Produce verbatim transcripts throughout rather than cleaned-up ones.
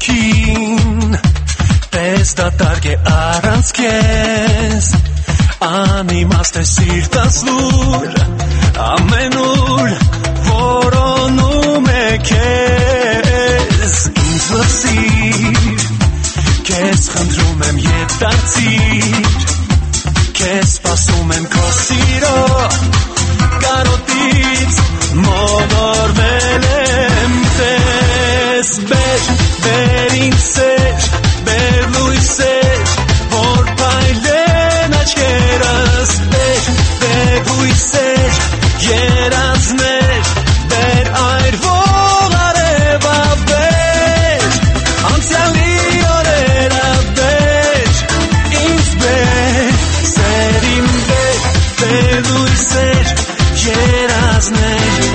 ոգին պես դատարկ է առանց քեզ անիմաստ է սիրտս լուր ամենուր որոնում է քեզ ինձ լսիր քեզ խնդրում եմ ետ դարձիր քեզ սպասում եմ քո սիրո կարոտից մոլորվել եմ տես բեր բեր ինձ սեր բեր լույսեր որ փայլեն աչքերս բեր բեր հույսեր երազներ բեր այրվող արևա բեր անցյալի օրերը բեր ինձ բեր սերիմ բեր բեր լույսեր երազներ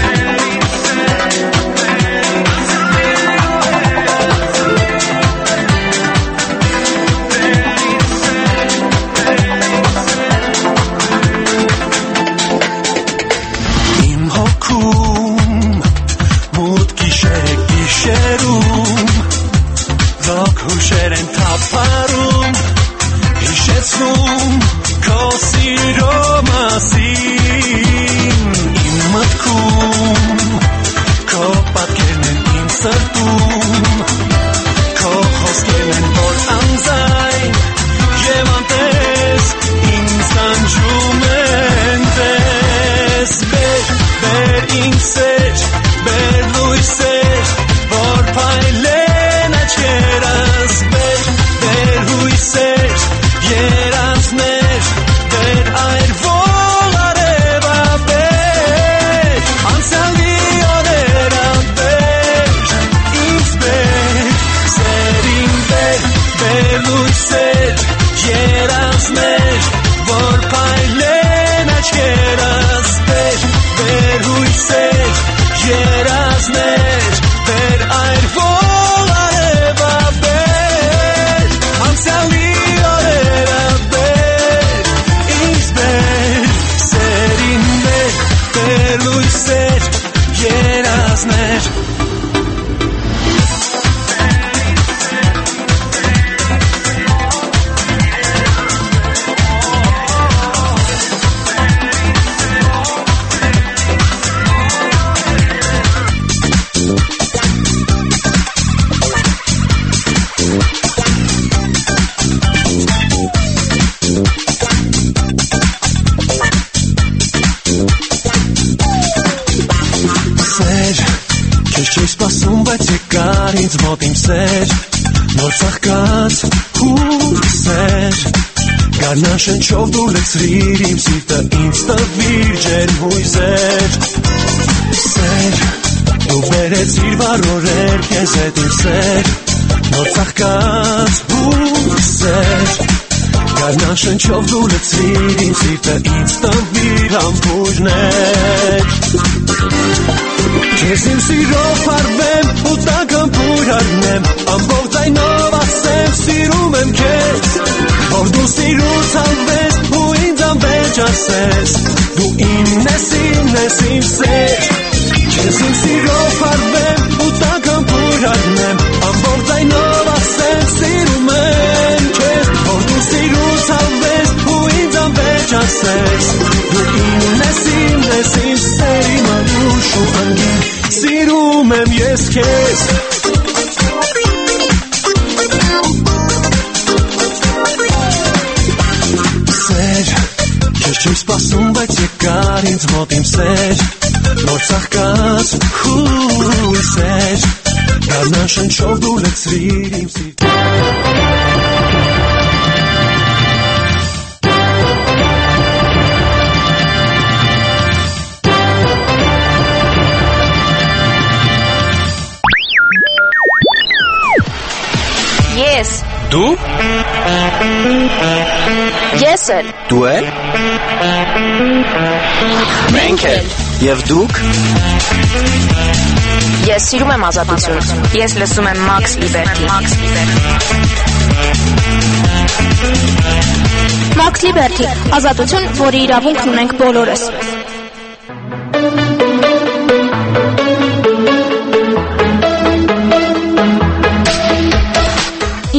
Շնչով դու լցրիր իմ սիրտը ինձ տվիր ջերմ հույզեր Սեր, դու բերեցիր վառորեր քեզ հետ իմ սեր Նոր ծաղկած հույզեր Գարնան շնչով դու լցրիր իմ սիրտը ինձ տվիր համբույրներ Քեզ իմ սիրով փարվեմ ու տակամբույր առնեմ Ամբողջ ձայնով ասեմ սիրում եմ քեզ Որ դու սիրուց անվես ու ինձ անվեջ ասես Դու իմն ես, իմն ես, իմ սեր Քեզ իմ սիրով փարվեմ ու տակամբույր առնեմ Ամբողջ ձայնով ասեմ սիրում եմ քեզ Որ դու սիրուց անվես ու ինձ անվեջ ասես Դու իմն ես, իմն ես, իմ սեր Իմ անուշ ու անգին սիրում եմ ես քեզ Չեմ սպասում, բայց եկար ինձ մոտ իմ սեր Նոր ծաղկած հույսեր Գարնան շնչով դու լցրիր իմ սիրտը Ես Դու Ես էլ Դու էլ Մենք էլ Եվ դուք Ես սիրում եմ ազատություն Ես լսում եմ Max Liberty Max Liberty Ազատություն, որի իրավունքն ունենք բոլորս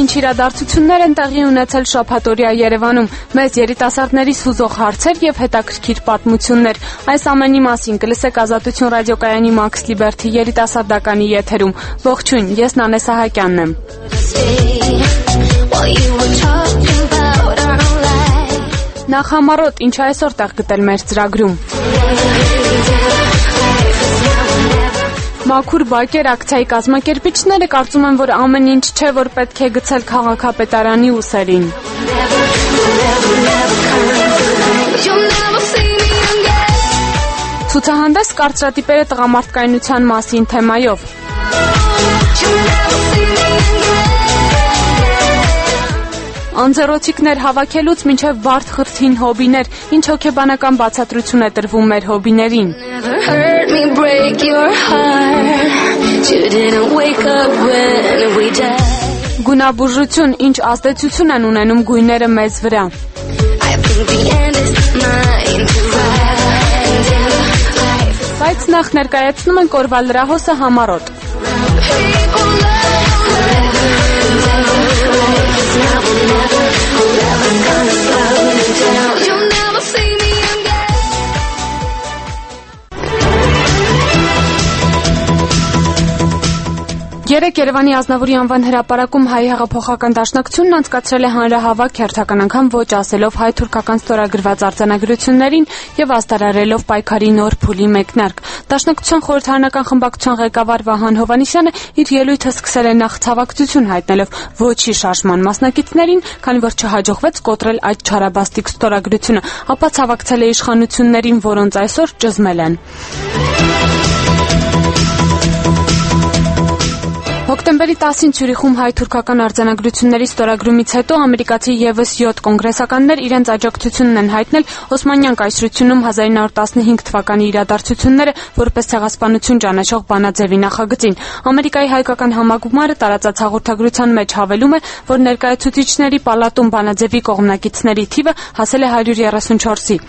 ինչ իրադարձություններ են տեղի ունեցել շաբաթօրյա Երևանում, մեծ երիտասարդների սուզող հարցեր եւ հետաքրքիր պատմություններ։ Այս ամենի մասին կլսեք Ազատություն ռադիոկայանի Max Liberty երիտասարդականի եթերում։ Ողջույն, ես Նանե Սահակյանն եմ։ Նախ համառոտ, ինչ այսօր տեղ գտել մեր ծրագրում։ Մաքուր բակեր ակցիայի կազմակերպիչները կարծում են, որ ամեն ինչ չէ, որ պետք է գցել քաղաքապետարանի ուսերին։ Ցուցահանդես կարծրատիպերը տղամարդկայնության մասին թեմայով։ Անձեռոցիկներ հավաքելուց մինչև բարդ խրթին հոբիներ, ինչ հոգեբանական բացատրություն է տրվում մեր հոբիներին։ Գունաբուժություն, ինչ ազդեցություն են ունենում գույները մեզ վրա։ Բայց նախ ներկայացնում ենք օրվա լրահոսը համառոտ։ Երեկ Երևանի Ազնավուրի անվան հրապարակում Հայ հեղափոխական դաշնակցությունն անցկացրել է հանրահավաք հերթական անգամ ոչ ասելով հայ-թուրքական ստորագրված արձանագրություններին եւ աստարարելով պայքարի նոր փուլի մեկնարկ։ Դաշնակցության խորհրդարանական խմբակցության ղեկավար Վահան Հովհաննիսյանը իր ելույթը սկսել է նախ ցավակցություն հայտնելով ոչի շարժման մասնակիցներին, քանի որ չհաջողվեց կոտրել այդ չարաբաստիկ ստորագրությունը, ապա ցավակցել է իշխանություններին, որոնց այսօր ճզմել են։ Հոկտեմբերի տասին Ցյուրիխում հայ-թուրքական արձանագրությունների ստորագրումից հետո ամերիկացի եւս յոթ կոնգրեսականներ իրենց աջակցությունն են հայտնել Օսմանյան կայսրությունում հազար ինը հարյուր տասնհինգ թվականի իրադարձությունները որպես ցեղասպանություն ճանաչող բանաձևի նախագծին։ Ամերիկայի հայկական համագումարը տարածած հաղորդագրության մեջ հավելում է, որ ներկայացուցիչների պալատում բանաձևի կողմնակիցների թիվը հասել է հարյուր երեսունչորսի։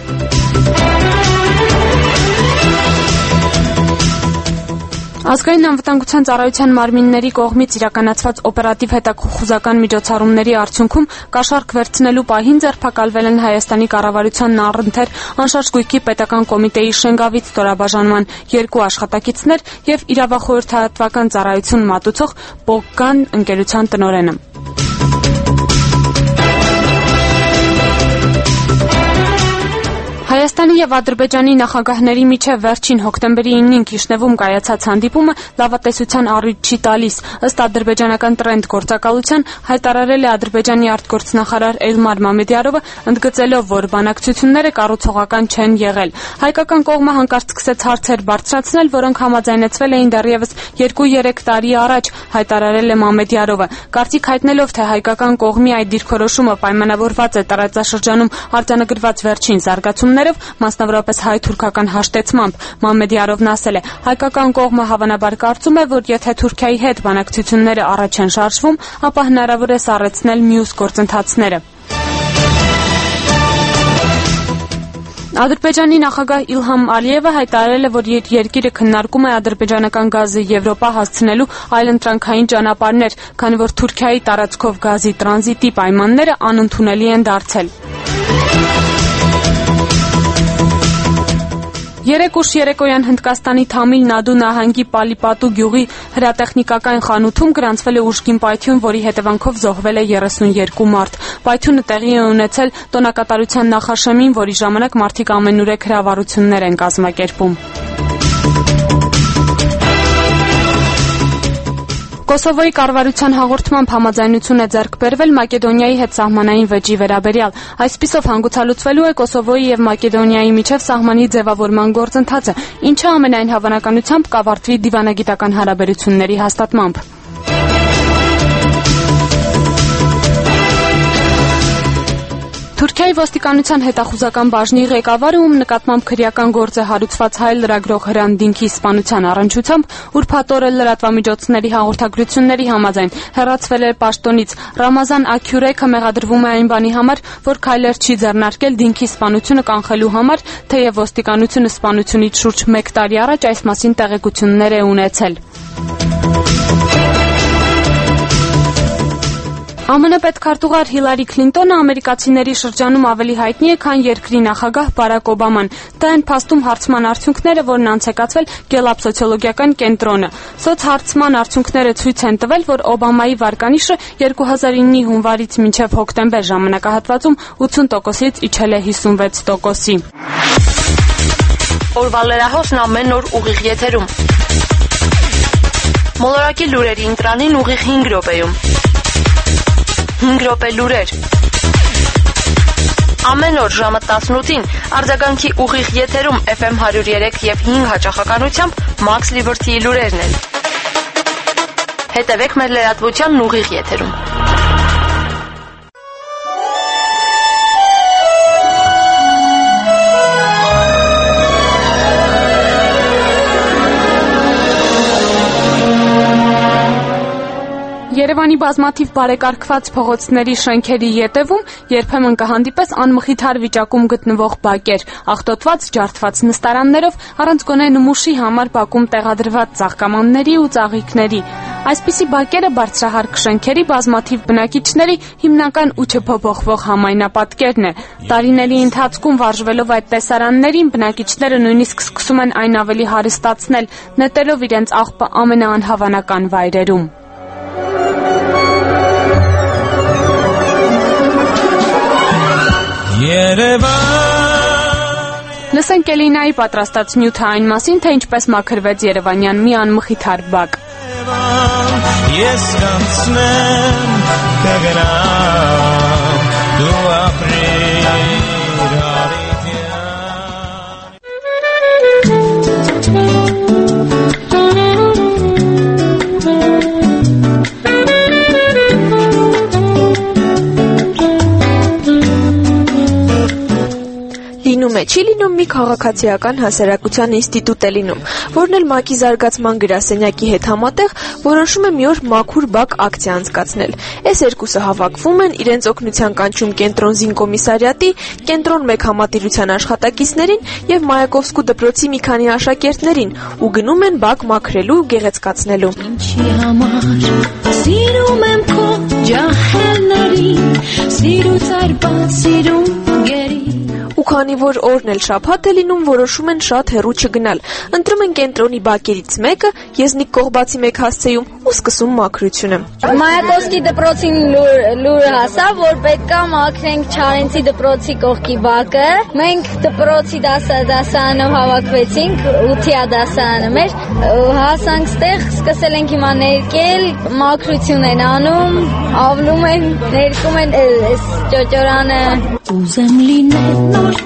Ազգային անվտանգության ծառայության մարմինների կողմից իրականացված օպերատիվ հետախուզական միջոցառումների արդյունքում կաշառք վերցնելու պահին ձերբակալվել են Հայաստանի կառավարության առընթեր անշարժ գույքի պետական կոմիտեի Շենգավից ստորաբաժանման երկու աշխատակիցներ եւ իրավախորհրդատվական ծառայություն մատուցող Պոգգան ընկերության տնօրենը։ Հայաստանի եւ Ադրբեջանի նախագահների միջև վերջին հոկտեմբերի ինին Քիշնևում կայացած հանդիպումը լավատեսության առիթ չի տալիս։ Ըստ ադրբեջանական տրենդ գործակալության հայտարարել է Ադրբեջանի արտգործնախարար Էլմար Մամեդյարովը, ընդգծելով, որ բանակցությունները կառուցողական չեն եղել։ Հայկական կողմը հանկարծ սկսեց հարցեր բարձրացնել, որոնք համաձայնեցվել էին դեռևս երկու-երեք տարի առաջ, հայտարարել է Մամեդյարովը։ Կարծիք հայտնելով, թե հայկական կողմի այդ դիրքորոշումը պայմանավորված է տարածաշրջանում արձանագրված վերջին զարգացումներով, մասնավորապես հայ-թուրքական հաշտեցմամբ, Մամեդյարովն ասել է. հայկական կողմը հավանաբար կարծում է, որ եթե Թուրքիայի հետ բանակցությունները առաջ են շարժվում, ապա հնարավոր է սառեցնել մյուս գործընթացները։ Ադրբեջանի նախագահ Իլհամ Ալիևը հայտարարել է, որ երկիրը քննարկում է ադրբեջանական գազը Եվրոպա հասցնելու այլընտրանքային ճանապարհներ, քանի որ Թուրքիայի տարածքով գազի տրանզիտի պայմանները անընդունելի են դարձել։ Երեկ ուշ երեկոյան Հնդկաստանի Թամիլ Նադու նահանգի Պալիպատու գյուղի հրատեխնիկական խանութում գրանցվել է ուժգին պայթյուն, որի հետևանքով զոհվել է երեսունյերկու մարդ։ Պայթյունը տեղի է ունեցել տոնակատարության նախաշեմին, որի ժամանակ մարդիկ ամենուրեք հրավառություններ են կազմակերպում։ Կոսովոյի կառավարության հաղորդմամբ համաձայնություն է ձեռք բերվել Մակեդոնիայի հետ սահմանային վեճի վերաբերյալ։ Այսպիսով հանգուցալուծվելու է Կոսովոյի եւ Մակեդոնիայի միջև սահմանի ձևավորման գործընթացը, ինչը ամենայն հավանականությամբ կավարտվի դիվանագիտական հարաբերությունների հաստատմամբ։ Թուրքիայի ոստիկանության հետախուզական բաժնի ղեկավարը, ում նկատմամբ քրեական գործ է հարուցված հայ լրագրող Հրանտ Դինքի սպանության առնչությամբ, ուրբաթ օրը լրատվամիջոցների հաղորդագրությունների համաձայն հեռացվել է պաշտոնից։ Ռամազան Աքյուրեքը մեղադրվում է այն բանի համար, որ քայլեր չի ձեռնարկել Դինքի սպանությունը կանխելու համար, թեև ոստիկանությունը սպանությունից շուրջ մեկ տարի առաջ այս մասին տեղեկություններ է ունեցել։ Է Մը պետքարտուղար Հիլարի Քլինտոնը ամերիկացիների շրջանում ավելի հայտնի է, քան երկրի նախագահ Բարակ Օբաման։ Դա են փաստում հարցման արդյունքները, որն անցեկացվել Գելապ սոցիոլոգիական կենտրոնը։ Սոցհարցման արդյունքները ցույց են տվել, որ Օբամայի վարկանիշը երկու հազար իննի հունվարից մինչև հոկտեմբեր ժամանակահատվածում ութուն տոկոսից իջել է հիսունվեց տոկոսի։ Օրվա լրահոսն ամեն օր ուղիղ եթերում։ Մոլորակի լուրերի ընտրանին ուղիղ հինգ րոպեում։ հինգ րոպե լուրեր։ Ամեն օր ժամը տասնութին արձագանքի ուղիղ եթերում Էֆ Էմ հարյուր երեք և հինգ հաճախականությամբ Max Liberty-ի լուրերն են։ Հետևեք մեր լրատվությանն ուղիղ եթերում։ Երևանի բազմաթիվ բարեկարգված փողոցների շենքերի ետևում երբեմն կհանդիպես անմխիթար վիճակում գտնվող բակեր, աղտոտված ջարդված նստարաններով, առանց գոնե նմուշի համար բակում տեղադրված ծաղկամանների ու ծաղիկների։ Այսպիսի բակերը բարձրահարկ շենքերի բազմաթիվ բնակիչների հիմնական ու չփոփոխվող համայնապատկերն է։ Տարիների ընթացքում վարժվելով այդ տեսարաններին բնակիչները նույնիսկ սկսում են այն ավելի հարստացնել, նետելով իրենց աղբը ամենաանհավանական վայրերում։ Լսենք Էլինայի պատրաստած նյութը այն մասին, թե ինչպես մաքրվեց երևանյան մի անմխիթար բակ։ Ես կանցնեմ կգնամ դու ապրիր Լինում է, չի լինում մի քաղաքացիական հասարակության ինստիտուտ է լինում, որն էլ ՄԱԿ-ի զարգացման գրասենյակի հետ համատեղ որոշում է մի օր մաքուր բակ ակցիա անցկացնել։ Այս երկուսը հավաքվում են իրենց օգնության կանչում կենտրոն զինկոմիսարիատի, կենտրոն մեկ համատիրության աշխատակիցներին եւ Մայակովսկու դպրոցի մի քանի աշակերտներին ու գնում են բակ մաքրելու ու գեղեցկացնելու։ Ինչի համար սիրում եմ քո ջահելներին, սիրուց արբած սիրում գերի ու քանի որ օրն էլ շաբաթ է լինում, որոշում են շատ հեռու չգնալ։ Ընտրում են կենտրոնի բակերից մեկը, Եզնիկ Կողբացի մեկ հասցեում ու սկսում մաքրությունը։ Մայակովսկի դպրոցին լուրը հասավ, որ պետքա մաքրենք Չարենցի դպրոցի կողքի բակը։ Մենք դպրոցի դասարանով հավաքվեցինք, ությա դասարանը մեր, հասանք ստեղ, սկսել ենք հիմա ներկել, մաքրություն են անում, ավլում են, ներկում են այս ճոճորանը։ Ուզեմ լինել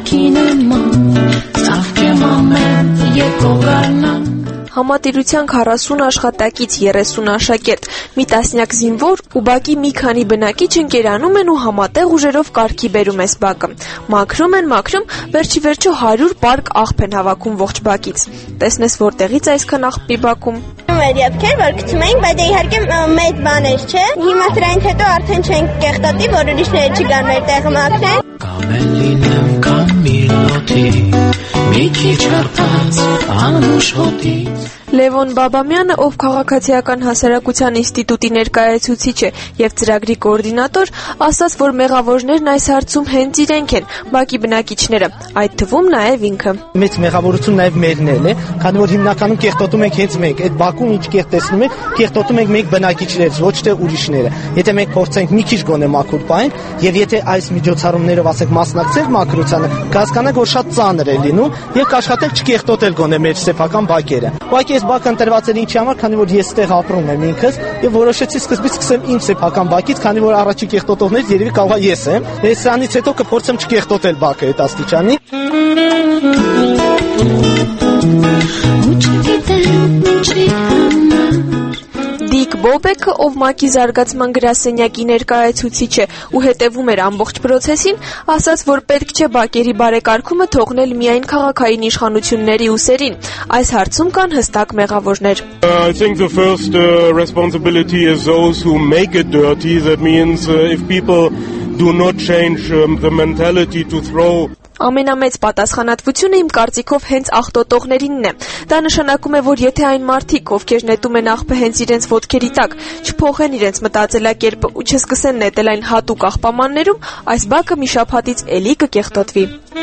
Համատիրության քառասուն աշխատակից, երեսուն աշակերտ, մի տասնյակ զինվոր ու բակի մի քանի բնակիչ ընկերանում են ու համատեղ ուժերով կարգի բերում էս բակը։ Մաքրում են, մաքրում, վերջի վերջո հարյուր պարկ աղբ են հավաքում ողջ բակից։ Տեսնես որտեղից այսքան աղբի բակում։ Երբքեր որ գցում էինք, բայց իհարկե մեծ բաներ չէ։ Հիմա դրանից հետո արդեն չենք կեղտոտի, որ ուրիշները չգան մեր տեղը մաքրեն։ Կամ լինեմ կամ միլոթի, մի քիչ հարբած անուշ հոտից։ Լևոն Բաբամյանը, ով քաղաքացիական հասարակության ինստիտուտի ներկայացուցիչ է եւ ծրագրի կոորդինատոր, ասաց, որ մեղավորներն այս հարցում հենց իրենք են, բակի բնակիչները, այդ թվում նաեւ ինքը։ Մեծ մեղավորություն նաեւ մերն է, քանի որ հիմնականում կեղտոտում ենք հենց մենք, այդ բակում ինչ կեղտեցնում ենք, կեղտոտում ենք մենք բնակիչներից, ոչ թե ուրիշները։ Եթե մենք փորձենք մի քիչ գոնե մաքուր պահել եւ եթե այս միջոցառումներով ասենք մասնակցել մաքրությանը, կհասկանանք, որ շատ ծանր է լինում եւ կաշխատենք չկեղտոտել գոնե մեր սեփական բակերը։ Ուղղակի այս բակը ընտրված էր ինչի համար, քանի որ ես ստեղ ապրում եմ ինքս եւ որոշեցի սկզբից սկսեմ իմ սեփական բակից, քանի որ առաջի կեղտոտողներից երևի կարող է ես եմ։ Ես սրանից հետո կփորձեմ չկեղտոտել բակը այդ աստիճանի։ Դիկ Բոբեկը, ով ՄԱԿ-ի զարգացման գրասենյակի ներկայացուցիչ է ու հետևում էր ամբողջ process-ին, ասաց, որ պետք չէ բակերի բարեկարգումը թողնել միայն քաղաքային իշխանությունների ուսերին։ Այս հարցում կան հստակ մեղավորներ։ I think the first uh, responsibility is those who make it dirty. That means uh, if people do not change um, the mentality to throw Ամենամեծ պատասխանատվությունը իմ կարծիքով հենց աղտոտողներինն է։ Դա նշանակում է, որ եթե այն մարդիկ, ովքեր նետում են աղբը հենց իրենց ոտքերի տակ, չփոխեն իրենց մտածելակերպը ու չսկսեն նետել այն հատուկ աղբամաններում, այս բակը մի շաբաթից էլի կկեղտոտվի։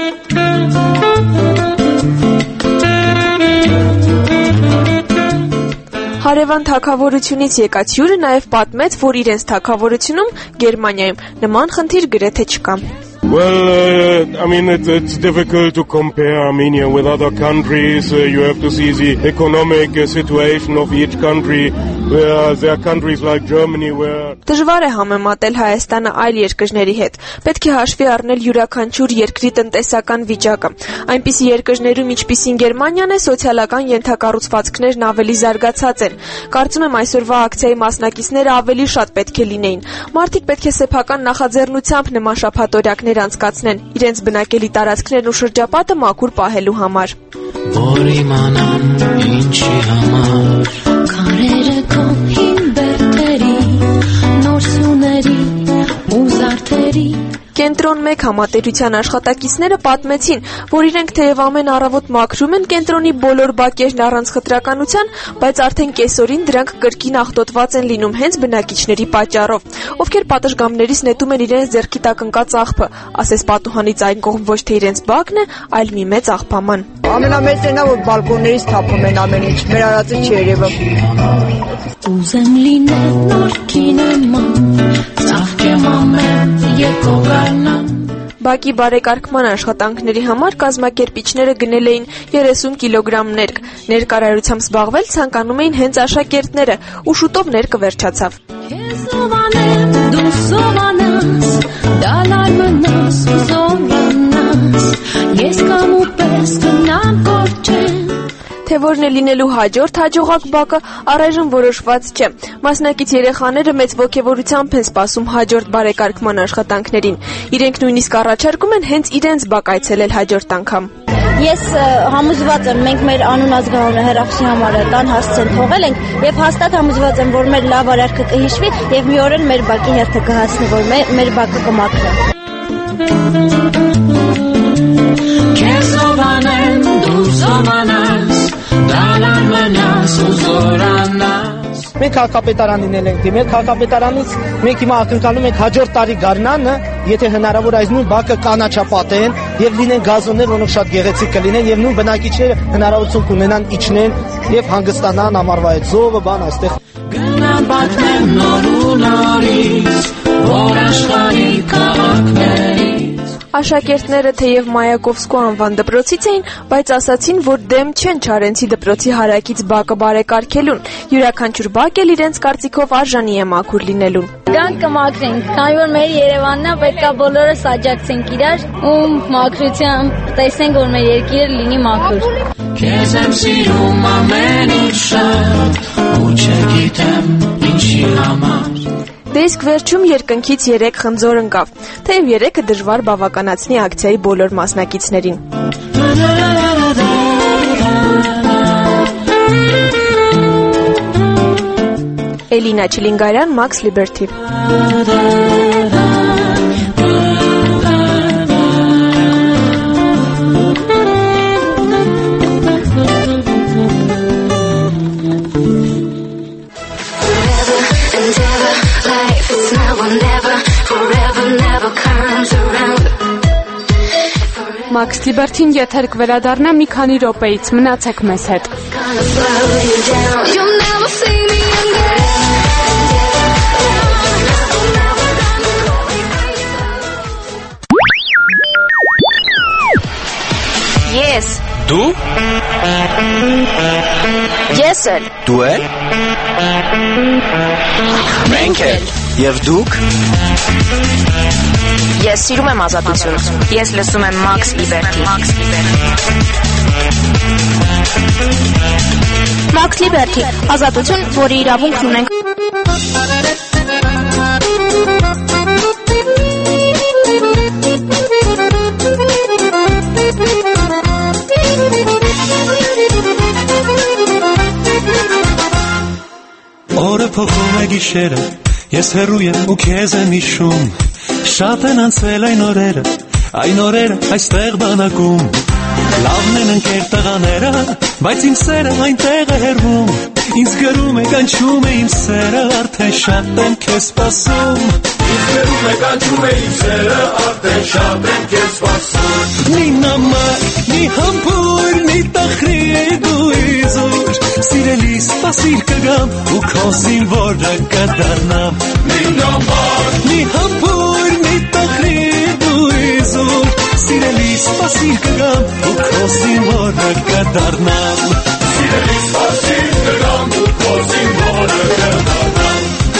Հարևան թագավորությունից եկած հյուրը նաև պատմեց, որ իրենց թագավորությունում Գերմանիայում նման խնդիր գրեթե չկա։ Well, uh, I mean, it, it's difficult to compare Armenia with other countries. Uh, you have to see the economic uh, situation of each country. Where there are countries like Germany where Դժվար է համեմատել Հայաստանը այլ երկրների հետ։ Պետք է հաշվի առնել յուրաքանչյուր երկրի տնտեսական վիճակը։ Այնպիսի երկրներում, ինչպիսին Գերմանիան է, սոցիալական ենթակառուցվածքներն ավելի զարգացած են։ Կարծում եմ այսօրվա ակցիայի մասնակիցները ավելի շատ պետք է լինեին։ Մարդիկ պետք է սեփական նախաձեռնությամբ նման շաբաթօրյակներ անցկացնեն, իրենց բնակելի տարածքներն ու շրջապատը մաքուր պահելու համար։ Որ իմանամ ինչի համար քարերը քո հին բերդերի նոր սյուների ու զարդերի Կենտրոն մեկ համատերության աշխատակիցները պատմեցին, որ իրենք թեև ամեն առավոտ մաքրում են կենտրոնի բոլոր բակերն առանց խտրականության, բայց արդեն կեսօրին դրանք կրկին աղտոտված են լինում հենց բնակիչների պատճառով, ովքեր պատշգամբներից նետում են իրենց ձեռքի տակ ընկած աղբը, ասես պատուհանից այն կողմ ոչ թե իրենց բակն է, այլ մի մեծ աղբաման։ Ամենամեծն է, որ բալկոններից թափում են ամեն ինչ, մեր արածը չի երևում։ Ուզեմ լինել նոր կինոման, ծաղկեմ ամեն եկողանան։ Բակի բարեկարգման աշխատանքների համար կազմակերպիչները գնել էին երեսուն կիլոգրամ ներք։ Ներկարարությամբ զբաղվել ցանկանում էին հենց աշակերտները, ու շուտով ներկը վերջացավ։ Քեզ սովանեմ, դու սովանաս, դալար մնաս, սովանաս, ես կամ ու պես կնամ կորչեմ։ Թե որն է լինելու հաջորդ հաջողակ բակը առայժմ որոշված չէ։ Մասնակից երեխաները մեծ ոգևորությամբ են սպասում հաջորդ բարեկարգման աշխատանքներին։ Իրենք նույնիսկ առաջարկում են հենց իրենց բակ այցելել հաջորդ անգամ։ Ես համոզված եմ, մենք մեր անուն ազգանունը հեռախոսի համարը տան հասցեն թողել ենք եւ հաստատ համոզված եմ, որ մեր լավ արարքը կհիշվի եւ մի օր էլ մեր բակի հերթը կհասնի, որ մեր բակը կմաքրի։ Քեզ սովանեմ, դու սովանաս, դալար մնաս ու զորանաս։ Մենք քաղաքապետարանին ենք դիմել, քաղաքապետարանից մենք հիմա ակնկալում ենք հաջորդ տարի գարնանը, եթե հնարավոր այս նույն բակը կանաչապատեն եւ լինեն գազոններ, որոնք շատ գեղեցիկ կլինեն եւ նույն բնակիչները հնարավորություն կունենան իջնեն եւ հանգստանան ամառվա այդ զովը, բան այստեղ։ Գնամ պատմեմ նոր ու նորից, որ աշխարհի քաղաքներից Աշակերտները թեև Մայակովսկու անվան դպրոցից էին, բայց ասացին, որ դեմ չեն Չարենցի դպրոցի հարակից բակը բարեկարգելուն։ Յուրաքանչյուր բակ էլ իրենց կարծիքով արժանի է մաքուր լինելուն։ Դրանք կմաքրենք, քանի որ մեր Երևանն է, պետք է բոլորս աջակցենք իրար ու մաքրությամբ տեսնենք, որ մեր երկիրը լինի մաքուր։ Քեզ եմ սիրում ամեն ինչ շատ, ու չգիտեմ ինչի համար։ Դե իսկ վերջում երկնքից երեք խնձոր ընկավ, թեև երեքը դժվար բավականացնի ակցիայի բոլոր մասնակիցներին։ Էլինա Չիլինգարյան, Max Liberty։ Max Liberty-ին եթեր կվերադառնա մի քանի րոպեից, մնացեք մեզ հետ։ Ես Դու Ես էլ Դու էլ Մենք էլ Եվ դուք Ես սիրում եմ ազատություն։ Ես լսում եմ Max Liberty։ Max Liberty, ազատություն, որի իրավունքն ունենք։ Օրը փոխում է գիշերը, ես հեռու եմ ու քեզ եմ հիշում։ Շատ են անցել այն օրերը, Այն օրերը այստեղ բանակում լավն են ընկեր տղաները, բայց իմ սերը այնտեղ է հեռվում, ինձ գրում է կանչում է իմ սերը, արդեն շատ եմ քեզ սպասում, ինձ գրում է կանչում է իմ սերը, արդեն շատ եմ քեզ սպասում, մի նամակ, մի համբույր, մի տխրի դու իզուր, սիրելի սպասիր կգամ ու քո զինվորը կդառնամ, մի նամակ, մի համբույր, մի տխրի դու իզուր, սիրելի սպասիր կգամ ու քո զինվորը կդառնամ, սիրելի սպասիր կգամ ու քո զինվորը կդառնամ.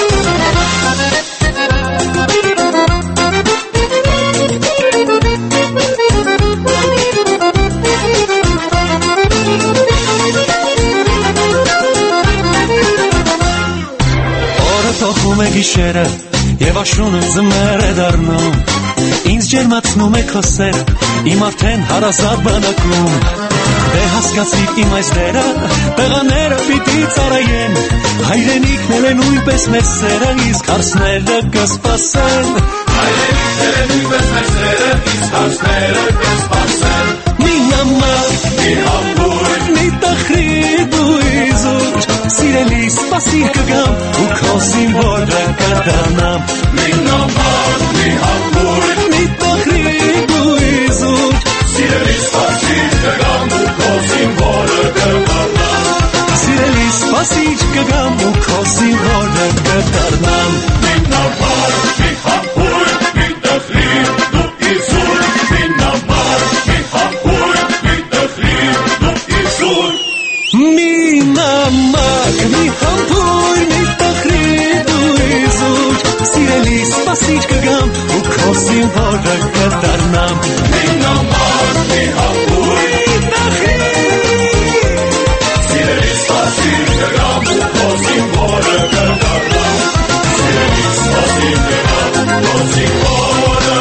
Թողում է գիշերը և աշունը ձմեռ է դառնում, ինձ ջերմացնում է քո սերը, իմ արդեն հարազատ բանակում, դե հասկացիր իմ այս դերը, տղաները պիտի ծառայեն, հայրենիքն էլ նույնպես մեր սերը, իսկ հարսները կսպասեն, հայրենիքն էլ նույնպես մեր սերը, իսկ հարսները կսպասեն, մի նամակ, մի համբույր, մի տխրի դու իզուր, սիրելի սպասիր կգամ ու քո զինվորը կդառնամ, մի նամակ, մի համբույր, մի տխրի դու իզուր, սիրելի սպասիր կգամ ու քո զինվորը կդառնամ, սիրելի սպասիր կգամ ու քո զինվորը կդառնամ, մի նամակ, մի համբույր, մի տխրի դու իզուր, մի նամակ, մի համբույր, մի տխրի դու իզուր, մի նամակ, մի համբույր, մի տխրի դու իզուր, սիրելի սպասիր կգամ ու քո զինվորը կդառնամ, մի նամակ, մի համբույր, մի տխրի, սիրելի սպասիր կգամ ու քո զինվորը կդառնամ, սիրելի սպասիր կգամ ու քո զինվորը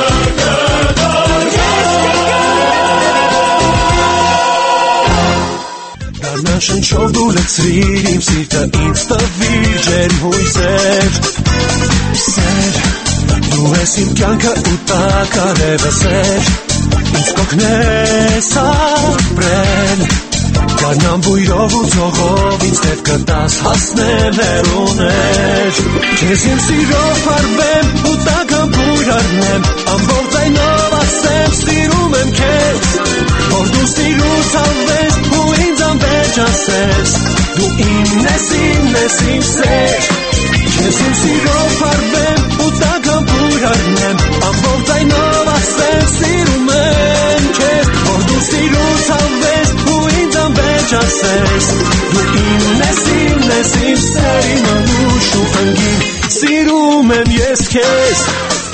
կդառնամ. Շնչով դու լցրիր իմ սիրտը, ինձ տվիր ջերմ հույսեր, սեր, դու ես իմ կյանքը ու տակարևը սեր, ինձ կօգնես ապրել, գարնան բույրով ու ծողով ինձ հետ կտաս հասնել հեռուներ, քեզ իմ սիրով փարվեմ ու տագամբույր առնեմ, ամբողջ այնով ասեմ սիրում եմ քեզ, որ դու սիրուց հավես ու ինձ անվերջ ասես, դու իմն ես, իմն ես, իմ սեր, քեզ իմ սիրով փարվեմ ու տագամբույր առնեմ, ամբողջ այնով ասեմ սիրում եմ քեզ, որ դու սիրուց հավես ու ինձ անվերջ ասես, դու իմն ես, իմն ես, իմ սեր, իմ անուշ ու խնգին, սիրում եմ ես քեզ.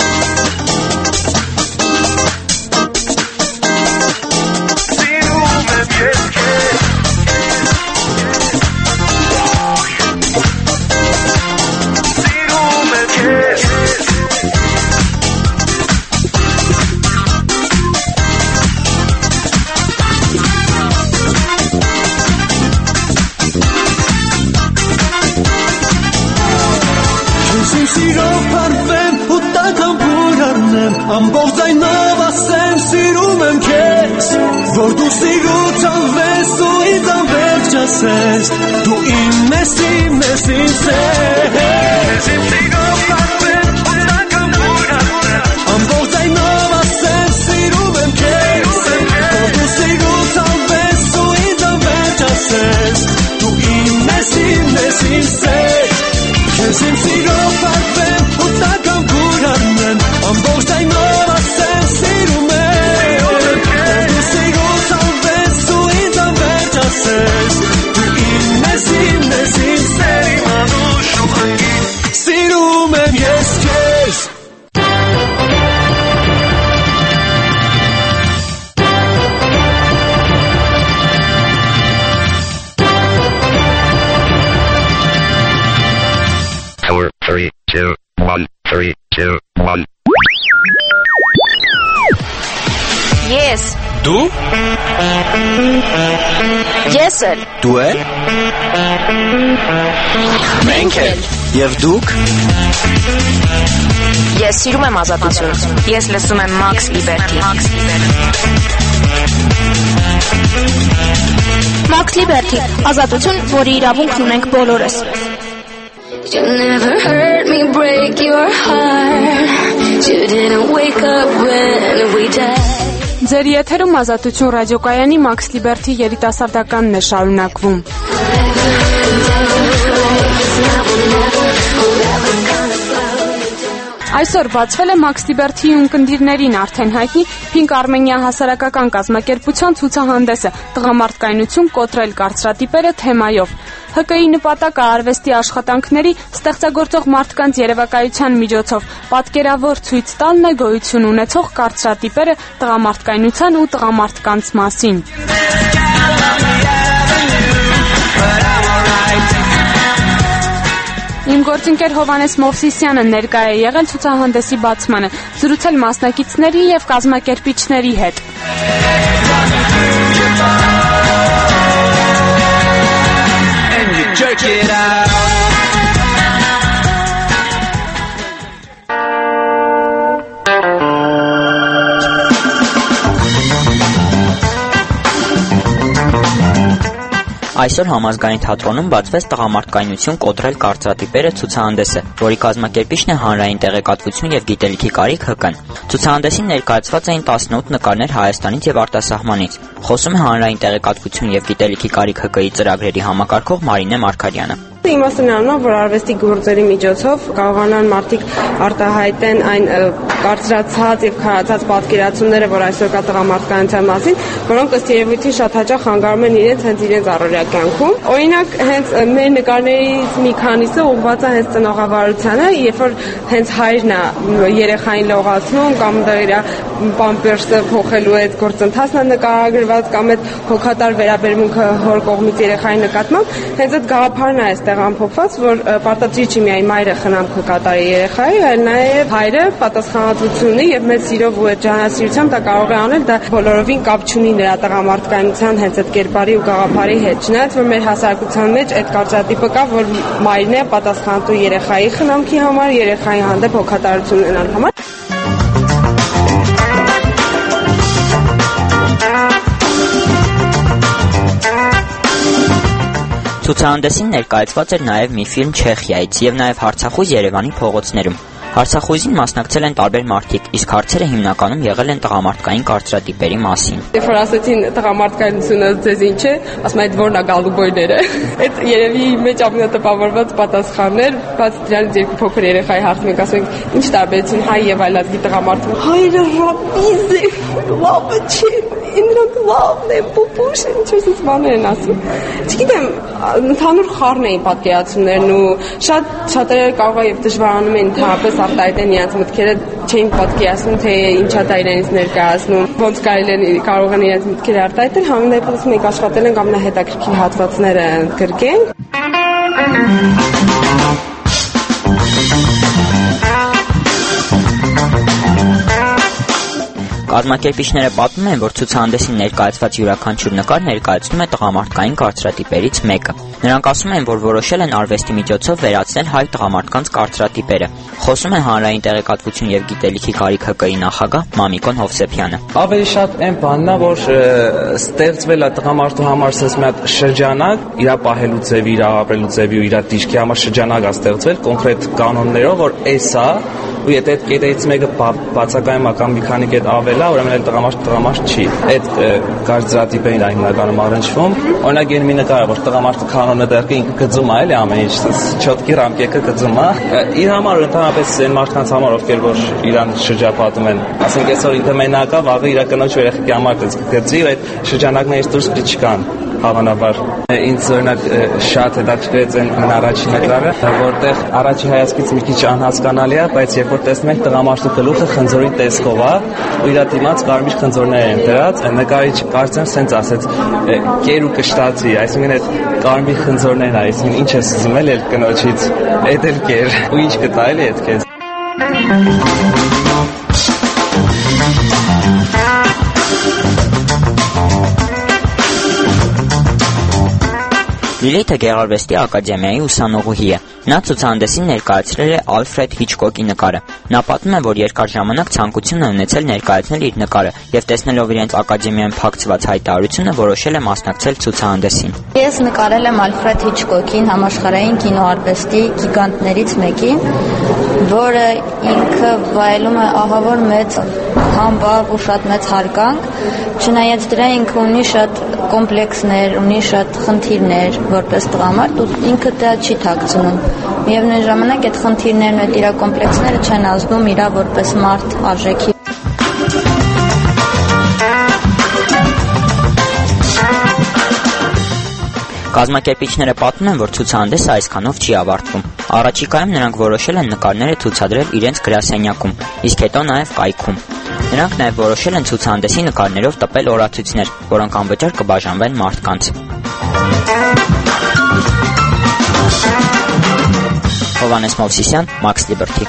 Ամբողջ այնով ասեմ սիրում եմ քեզ, որ դու սիրուց անվես ու ինձ անվերջ ասես, դու իմն ես, իմն ես, իմ սեր, իմ սիրով փարվեմ ու տագամբույր առնեմ, ամբողջ այնով ասեմ սիրում եմ քեզ, որ դու սիրուց անվես ու ինձ անվերջ ասես, դու իմն ես, իմն ես, իմ սեր, քեզ իմ սիրով փարվեմ ու տագամբույր առնեմ, ամբողջ այնով ասեմ սիրում եմ, որ դու սիրուց անվես ու ինձ անվերջ ասես, դու իմն ես, իմն ես, իմ սեր, իմ անուշ ու խնգին, սիրում եմ ես քեզ. Four, three, two, one, three, two, one. Yes, Դու? Ես էլ։ Դու էլ? Մենք էլ։ Եվ դուք? Ես սիրում եմ ազատություն։ Ես լսում եմ Max Liberty։ Max Liberty, ազատություն, որի իրավունքն ունենք բոլորս։ You never heard me break your heart. You didn't wake up when we died. Ձեր եթերում ազատություն ռադիոկայանի Max Liberty երիտասարդականն է շարունակվում։ Այսօր բացվել է Max Liberty-ի ունկնդիրներին արդեն հայտնի Pink Armenia հասարակական կազմակերպության ցուցահանդեսը «Տղամարդկայնություն կոտրել կարծրատիպերը» թեմայով։ Հ Կ-ի նպատակը արվեստի աշխատանքների ստեղծագործող մարդկանց երևակայության միջոցով պատկերավոր ցույց տալն է գոյություն ունեցող կարծրատիպերը տղամարդկայնության ու տղամարդկանց մասին։ Իմ գործընկեր Հովանես Մովսիսյանը ներկա է եղել ցուցահանդեսի բացմանը, զրուցել մասնակիցների եւ կազմակերպիչների հետ։ Այսօր համազգային թատրոնում բացվեց «Տղամարդկայնություն կոտրել կարծրատիպերը» ցուցահանդեսը, որի կազմակերպիչն է Հանրային տեղեկատվություն եւ գիտելիքի կարիք Հ Կ-ն։ Ցուցահանդեսին ներկայացված էին տասնութ նկարներ Հայաստանից եւ արտասահմանից։ Խոսում է Հանրային տեղեկատվություն եւ գիտելիքի կարիք Հ Կ-ի ծրագրերի համակարգող Մարինե Մարգարյանը։ Իմաստն առնով, որ արվեստի գործերի միջոցով կարողանան մարդիկ արտահայտեն այն կարծրացած եւ քարացած պատկերացումները, որ այսօր կա տղամարդկայնության մասին, որոնք ըստ երևույթին շատ հաճախ խանգարում են իրենց հենց իրենց առօրյա կյանքում։ Օրինակ, հենց մեր նկարներից մի քանիսը ուղղված է հենց ծնողավարությանը, երբ որ հենց հայրն է երեխային լողացնում կամ դա իր պամպերսը փոխելու այդ գործընթացն է նկարագրված կամ այդ հոգատար վերաբերմունքը հոր կողմից երեխայի նկատմամբ, հենց այդ գաղափարն է այստեղ ամփոփված, որ պարտադրիչը միայն մայրը խնամքը կատարի երեխայի, այլ նաև հայրը պատասխանատվություն ունի եւ մեծ սիրով ու այդ ջանասիրությամբ դա կարող է անել, դա բոլորովին կապ չունի նրա տղամարդկայնության հենց այդ կերպարի ու գաղափարի հետ։ Չնայած որ մեր հասարակության մեջ այդ կարծրատիպը կա, որ մայրն է պատասխանատու երեխայի խնամքի համար, երեխայի հանդեպ հոգատարություն ունենալու համար։ Ցուցահանդեսին ներկայացված էր նաև մի ֆիլմ Չեխիայից եւ նաև Արցախուց Երևանի փողոցներում։ Արցախույզին մասնակցել են տարբեր մարդիկ, իսկ հարցերը հիմնականում եղել են տղամարդկային կարծրատիպերի մասին։ Երբ որ ասեցին տղամարդկայնությունը ձեզ ինչ է, ասում այդ որն է գալուբոյները։ Այդ երևի մեջ ամենատպավորված պատասխանն էր, բաց դրանից երկու փոքր երեխայի հարցում ենք ասում ենք ինչ տարբերություն հայ եւ այլազգի տղամարդու։ Հայրը ռաբիզ է, լավը չէ, ինրանք լավն է, պուպուշ է, ինչ-որ բաներ են ասում։ Չգիտեմ, ընդհանուր խառն էին պատկերացումներն ու շատ շատերը կարող է եւ դժվարանում են ընդհանրապես արտահայտեն իրենց մտքերը, չէին պատկերացնում, թե ինչա դա իրենից ներկայացնում, ոնց կարելի է կարող են իրենց մտքերը արտահայտել, համենայն դեպս մենք աշխատել ենք ամենահետաքրքիր հատվածները ընդգրկենք։ Կազմակերպիչները պատմում են, որ ցուցահանդեսին ներկայացված յուրաքանչյուր նկար ներկայացնում է տղամարդկային կարծրատիպերից մեկը։ Նրանք ասում են, որ որոշել են արվեստի միջոցով վերացնել հայ տղամարդկանց կարծրատիպերը։ Խոսում է Հանրային տեղեկատվություն եւ գիտելիքի կարիք Հ Կ-ի նախագահ Մամիկոն Հովսեփյանը։ Ավելի շատ այն բանն է, որ ստեղծվել է տղամարդու համար ասես մի հատ շրջանակ, իր պահելու ձևի, իր ապրելու ձևի ու իր դիրքի համար շրջանակ է ստեղծվել կոնկրետ կանոններով, որ էսա ու եթե այդ կետերից մեկը բացակայում է կամ մի քանի կետ ավել է, ուրեմն այն տղամարդ տղամարդ չի։ Այդ կարծրատիպերին այն հիմնականում առնչվում։ Օրինակ այն մի նկար է, որ տղամարդը կանոնը դեռ ինքը գծում է, էլի ամեն ինչ, չոտկի ռամկեկը գծում է։ Իր համար ընդհանրապես այն մարդկանց համար, ովքեր որ իրան շրջապատում են, ասենք այսօր ինքը մենակ է, վաղը իր կնոջ ու երեխայի համար գծի, այդ շրջանակներից դուրս չկան։ Հավանաբար ինձ օրինակ շատ հետաքրքրեց այն առաջին նկարը, որտեղ առաջի հայացքից մի քիչ անհասկանալի է, բայց երբ որ տեսնում եք տղամարդու գլուխը խնձորի տեսքով է, ու իր դիմաց կարմիր խնձորներ են դրած, այն նկարիչ կարծեմ սենց ասեց կեր ու կշտացի, այսինքն այդ կարմիր խնձորներն է, այսինքն ինչ ես ուզում էլ կնոջից, այդ էլ կեր, ու ինչ կտա էլի այդ քեզ։ Լիլիթը Գեղարվեստի ակադեմիայի ուսանողուհի է։ Նա ցուցահանդեսին ներկայացրել է Ալֆրեդ Հիչկոկի նկարը։ Նա պատմում է, որ երկար ժամանակ ցանկություն է ունեցել ներկայացնել իր նկարը եւ տեսնելով իրենց ակադեմիայում փակցված հայտարարությունը որոշել է մասնակցել ցուցահանդեսին։ Ես նկարել եմ Ալֆրեդ Հիչկոկին, համաշխարհային կինոարվեստի գիգանտներից մեկին, որը ինքը վայելում է ահավոր մեծ համբավ ու շատ մեծ հարգանք, չնայած դրա ինքը ունի շատ կոմպլեքսներ, ունի շատ խնդիրներ որպես տղամարդ ու ինքը դա չի թաքցնում։ Միևնույն ժամանակ այդ խնդիրներն ու այդ իր կոմպլեքսները չեն ազդում իրա որպես մարդ արժեքի։ Կազմակերպիչները պատմում են, որ ցուցահանդեսը այսքանով չի ավարտվում։ Առաջիկայում նրանք որոշել են նկարները ցուցադրել իրենց գրասենյակում, իսկ հետո նաև կայքում։ Նրանք նաև որոշել են ցուցահանդեսի նկարներով տպել օրացույցներ, որոնք անվճար կբաժանվեն մարդկանց։ Հովհաննես Մովսիսյան, Max Liberty։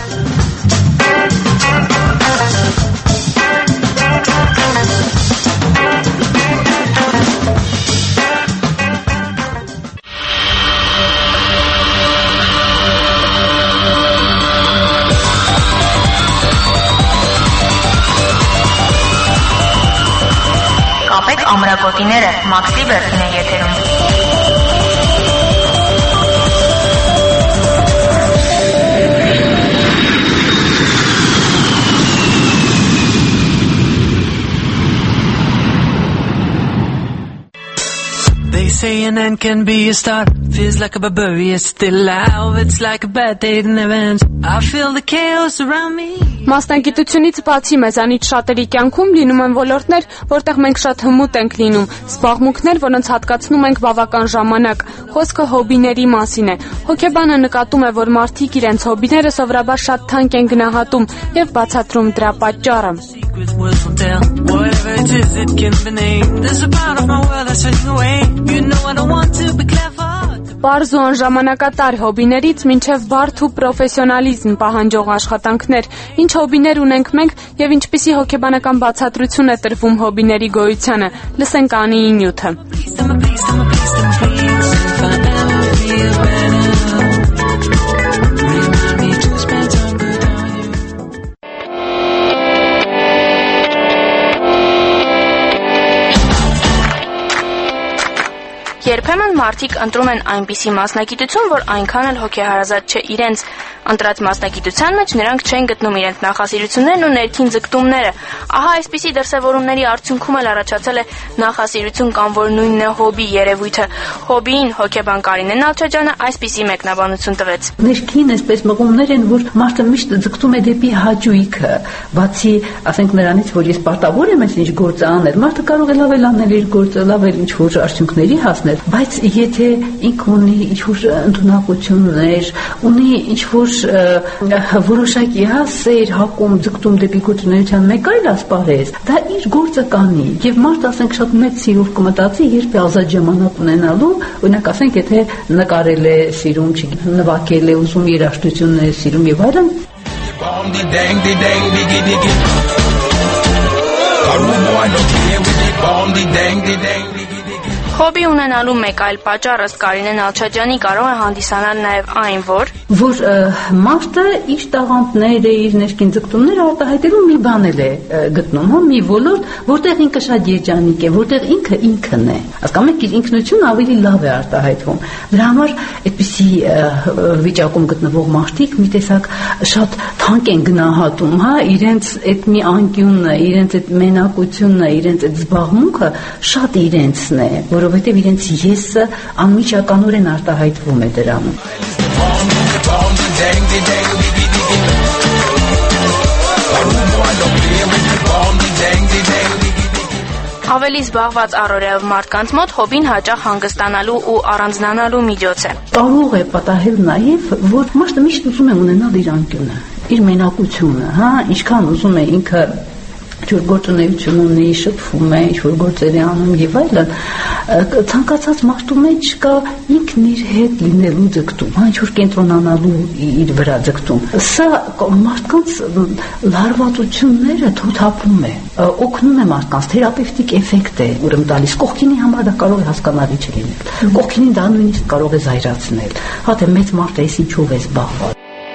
Կապեք ամրակոտիները, Max Liberty-ն է եթերում։ They say an end can be a start. Feels like a barbarian still alive. It's like a bad day in events. I feel the chaos around me. Մասնագիտությունից բացի մեզանից շատերի կյանքում լինում են ոլորտներ, որտեղ մենք շատ հմուտ ենք լինում, զբաղմունքներ, որոնց հատկացնում ենք բավական ժամանակ։ Խոսքը հոբիների մասին է։ Հոգեբանը նկատում է, որ մարդիկ իրենց հոբիները սովորաբար շատ թանկ են գնահատում եւ բացատրում դրա պատճառը։ Պարզ ու անժամանակատար հոբիներից մինչև բարդ ու պրոֆեսիոնալիզմ պահանջող աշխատանքներ, ինչ հոբիներ ունենք մենք եւ ինչպիսի հոգեբանական բացատրություն է տրվում հոբիների գոյությանը։ Լսենք Անիի նյութը։ Երբեմն մարդիկ ընտրում են այնպիսի մասնագիտություն, որ այնքան էլ հոգեհարազատ չէ իրենց ընտրած մասնագիտության մեջ, նրանք չեն գտնում իրենց նախասիրություններն ու ներքին ձգտումները։ Ահա այսպիսի դրսևորումների արդյունքում էլ առաջացել է նախասիրություն կամ որ նույնն է հոբի երևույթը։ Հոբիին հոգեբան Կարինե Նալչաջյանը այսպիսի մեկնաբանություն տվեց։ Ներքին այսպես մղումներ են, որ մարդը միշտ ձգտում է դեպի հաճույքը, բացի, ասենք նրանից, որ ես պարտավոր եմ այս ինչ գործը անել, մարդը կարող է լավ էլ անել իր գործը, լավ էլ ինչ որ արդյունքների հասնել, բայց եթե ինքը ունի ինչ որ ընդունակություններ, ունի ինչ որ որոշակի հասեր հակում ձգտում դեպի գործունեության մեկ այլ ասպարեզ, դա իր գործը կանի եւ մարդը ասենք շատ մեծ սիրով կմտածի, երբ է ազատ ժամանակ ունենալու, օրինակ ասենք եթե նկարել է սիրում, նվագել է, ուզում երաժշտությունն է սիրում եւ այլն։ Հոբի ունենալու մեկ այլ պատճառ ըստ Կարինե Նալչաջյանի կարող է հանդիսանալ նաև այն, որ որ մարդը իր տաղանդները, իր ներքին ձգտումները արտահայտելու մի բան է գտնում, հա, մի ոլորտ, որտեղ ինքը շատ երջանիկ է, որտեղ ինքը ինքն է։ Հասկանում եք, իր ինքնությունը ավելի լավ է արտահայտվում։ Դրա համար այդպիսի վիճակում գտնվող մարդիկ մի տեսակ շատ թանկ են գնահատում, հա, իրենց այդ մի անկյունը, իրենց այդ մենակությունը, իրենց այդ զբաղմունքը շատ իրենցն է, որովհետև իրենց եսը անմիջականորեն արտահայտվում է դրանում։ Ավելի զբաղված առօրյայով մարդկանց մոտ հոբին հաճախ հանգստանալու ու առանձնանալու միջոց է։ Կարող է պատահել նաև, որ մարդը միշտ ուզում է ունենալ իր անկյունը, իր մենակությունը, հա, ինչքան ուզում է ինքը ինչ-որ գործունեություն ունի, շփվում է, ինչ-որ գործերի անում եւ այլն, ցանկացած մարդու մեջ կա ինքն իր հետ լինելու ձգտում, ինչ-որ կենտրոնանալու իր վրա ձգտում։ Սա մարդկանց լարվածությունները թոթափում է, օգնում է մարդկանց, թերապևտիկ էֆեկտ է ուրեմն տալիս։ Կողքինի համար դա կարող է հասկանալի չլինել։ Կողքինին դա նույնիսկ կարող է զայրացնել։ Հա թե մեծ մարդ է, ինչու է զբաղված։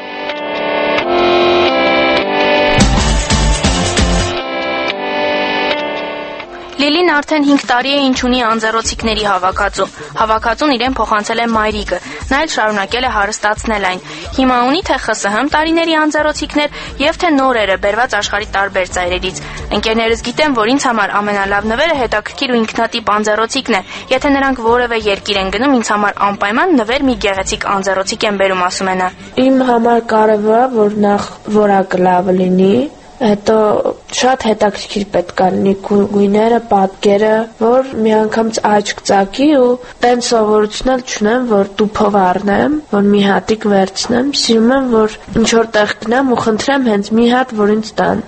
Լիլին արդեն հինգ տարի է ինչ ունի անձեռոցիկների հավաքածու։ Հավաքածուն իրեն փոխանցել է մայրիկը, նա էլ շարունակել է հարստացնել այն։ Հիմա ունի թե ԽՍՀՄ տարիների անձեռոցիկներ եւ թե նորերը բերված աշխարհի տարբեր ծայրերից։ Ընկերներս գիտեն, որ ինձ համար ամենալավ նվերը հետաքրքիր ու ինքնատիպ անձեռոցիկն է։ Եթե նրանք որևէ երկիր են գնում, ինձ համար անպայման նվեր մի գեղեցիկ անձեռոցիկ են բերում, ասում է նա։ Իմ համար կարևոր է, որ նախ որակը լավ լինի, հետո շատ հետաքրքիր պետք է լինի գույները, պատկերը, որ մի անգամ աչք ծակի ու տենց սովորություն էլ չունեմ, որ տուփով առնեմ, որ մի հատիկ վերցնեմ, սիրում եմ, որ ինչ որ տեղ գնամ ու խնդրեմ հենց մի հատ, որ ինձ տան։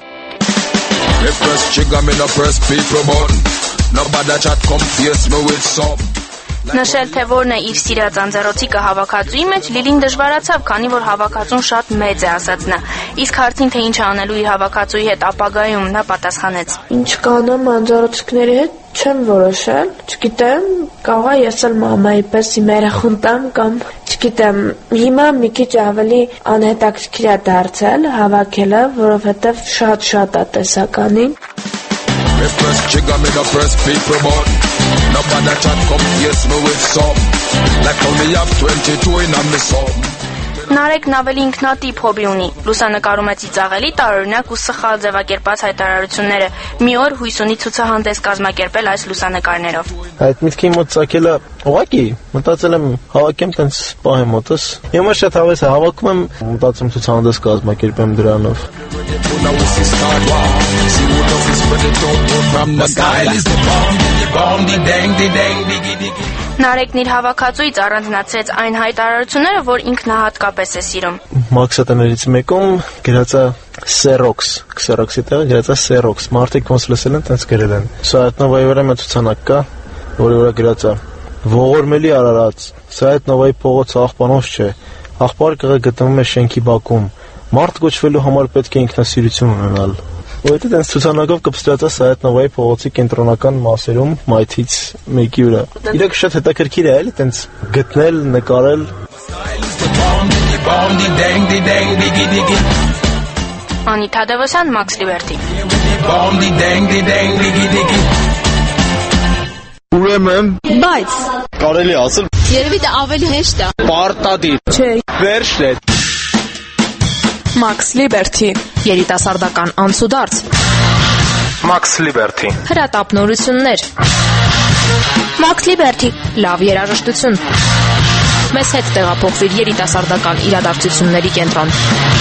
Նշել, թե որն է իր սիրած անձեռոցիկը հավաքածուի մեջ, Լիլին դժվարացավ, քանի որ հավաքածուն շատ մեծ է, ասաց նա։ Իսկ հարցին, թե ինչ անելու իր հավաքածուի հետ ապագայում, նա պատասխանեց. Ինչ կանեմ անձեռոցիկների հետ, չեմ որոշել, չգիտեմ, կարող է ես էլ մամայի պես իմ երախուն տամ կամ չգիտեմ, հիմա մի քիչ ավելի անհետաքրքիր է դարձել հավաքելը, որովհետև շատ-շատ է տեսականին։ Nobody chat confuse me with some. Like only have twenty-two in on me some. Նարեկն ավելի ինքնատիպ հոբի ունի։ Լուսանկարում է ծիծաղելի, տարօրինակ ու սխալ ձևակերպած հայտարարությունները։ Մի օր հույս ունի ցուցահանդես կազմակերպել այս լուսանկարներով։ Այդ միտքի մոտ ցակելը ուղղակի մտածել եմ հավաքեմ տենց պահեմ մոտս։ Հիմա շատ հավես է հավաքում եմ, մտածում ցուցահանդես կազմակերպեմ դրանով։ Նարեկն իր հավաքածուից առանձնացրեց այն հայտարարությունները, որ ինքն հատկապես է սիրում։ Մաքսատներից մեկում գրած է Xerox, Xerox-ի տեղը գրած է Xerox։ Մարդիկ ոնց լսել են, տենց գրել են։ Սա Էթնովայի վրա մեծ ցուցանակ կա, որի վրա գրած է ողորմելի Արարած։ Սա Էթնովայի փողոցը աղբանոց չէ։ Աղբարկը գտնվում է շենքի բակում։ Մարդ կոչվելու համար պետք է ինքնասիրություն ունենալ։ Ու այդ տենց ցուցանակով կպստրացա Սայեթնովայի փողոցի կենտրոնական մասերում մայթից մեկի վրա։ Իրոք շատ հետաքրքիր է, էլի տենց գտնել, նկարել։ Անի Թադևոսյան, Max Liberty։ Ուրեմն, բայց կարելի ասել, երևի դա ավելի հեշտ է։ Պարտադիր։ Չէ։ Վերջն է։ Max Liberty, երիտասարդական անցուդարձ։ Max Liberty, հրատապնորություններ։ Max Liberty, լավ երաժշտություն։ Մեզ հետ տեղափոխվիր երիտասարդական իրադարձությունների կենտրոն։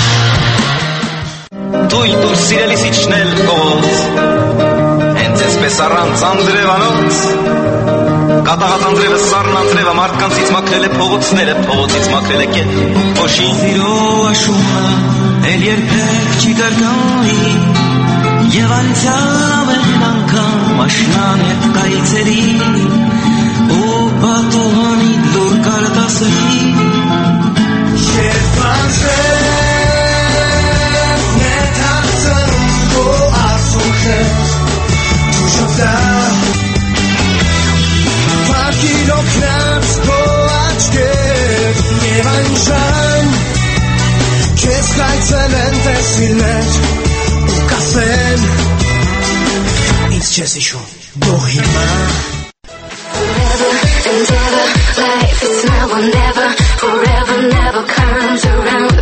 Դույ դուր սիրելիս իջնել փողոց, հենց այսպես առանց Անդրևանոց, կատաղած Անդրևը սառն Անդրևը մարդկանցից մաքրել է փողոցները, փողոցից մաքրել է կետ, փոշի սիրո աշունը, էլ երբեք չի կարկանի, և անցյալ ամեն անգամ աշնան հետ կայցերի, ու պատողանի դուր կարտասրի, երբ անցել Parking oknat ko aczkiet nie wężam Kies krajcelen tesilet ukasen Nic cię ziszu do hima Forever and ever, life is now or never, forever never comes around.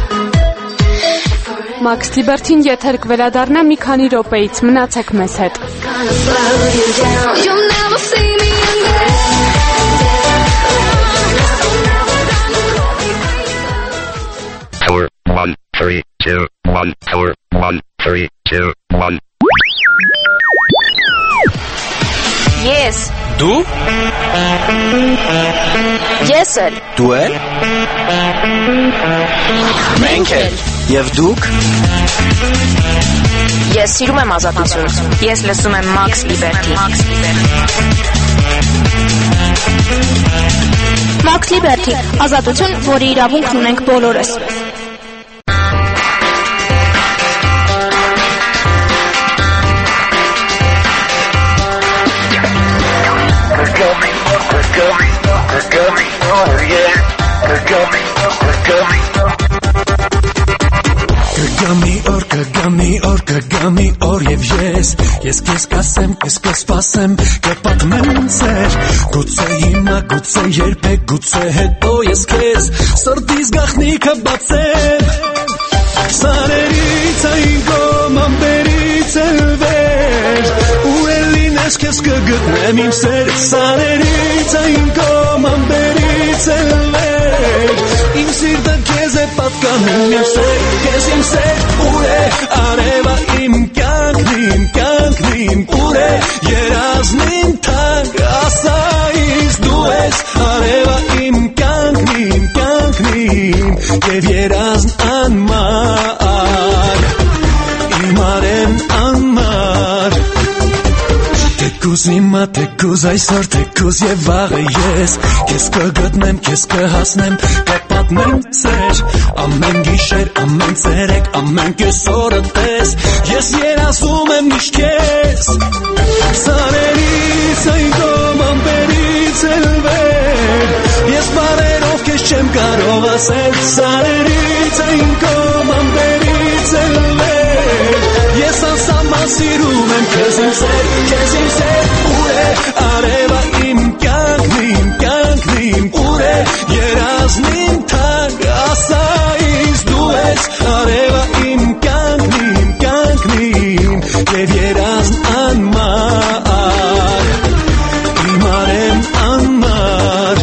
Max Liberty-ին եթեր կվերադառնա մի քանի րոպեից, մնացեք մեզ հետ։ Four, one, three, two, one, four, one, three, two, one. Yes. Դու? Ես էլ։ Դու էլ։ Մենք էլ։ Եվ դուք? Ես սիրում եմ ազատություն։ Ես լսում եմ Max Liberty։ Max Liberty, ազատություն, որի իրավունքն ունենք բոլորս։ Կգամի օր, կգամի օր, կգամի օր եւ ես Ես քեզ կասեմ, քեզ կսպասեմ, կպատմեմ ձեր Գուցե հիմա, գուցե երբեք, գուցե հետո ես քեզ Սրտիս գաղտնիքը բացեմ Սարերից այն կողմ, ամպերից էլ վեր Ուր էլ լինես քեզ կգտնեմ իմ սեր Սարերից այն կողմ, ամպերից էլ վեր Իմ սիրտը քեզ է պատկանում իմ սեր Քեզ իմ սեր ուր է արևա իմ կյանքն իմ կյանքն իմ ուր է երազնին թանկ ասա ինձ դու ես արևա իմ կյանքն իմ կյանքն իմ եւ երազն անմար իմ արեն անմար Թեկուզ հիմա, թեկուզ այսօր, թեկուզ եւ վաղը ես Քեզ կգտնեմ, քեզ կհասնեմ, կպատմեմ ձեր Ամեն գիշեր, ամեն ցերեկ, ամեն կեսօրը տես Ես երազում եմ միշտ քեզ Սարերից այն կողմ, ամպերից էլ վեր Ես բառերով քեզ չեմ կարող ասել Սարերից այն կողմ, ամպերից էլ վեր Ես անսահման սիրում եմ քեզ իմ սեր, քեզ իմ սեր Ուր է արևա իմ կյանքն իմ կյանքն իմ Ուր է երազն իմ թանկ ասա ինձ դու ես արևա իմ կյանքն իմ կյանքն իմ Եվ երազն անմար իմ արեն անմար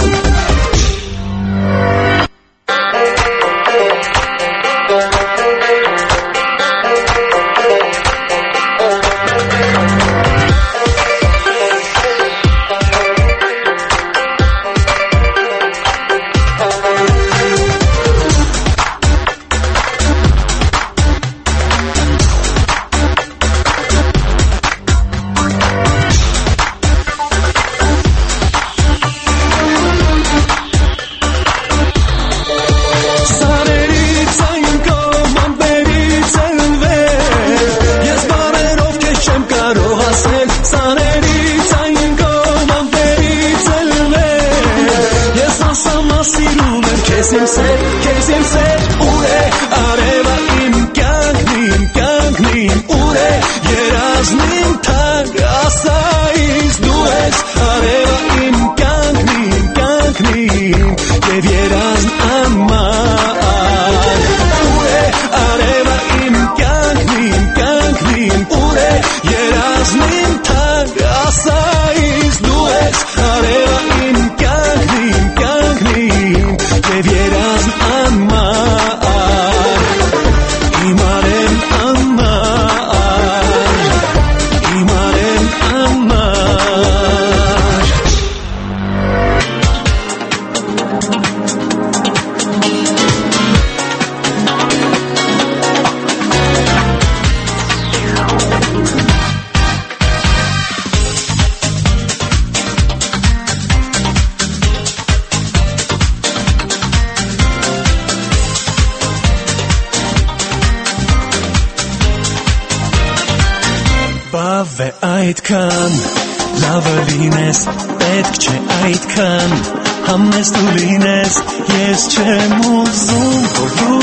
Այդքան լավը լինես, պետք չէ այդքան Համեստ ու լինես, ես չեմ ուզում Որ դու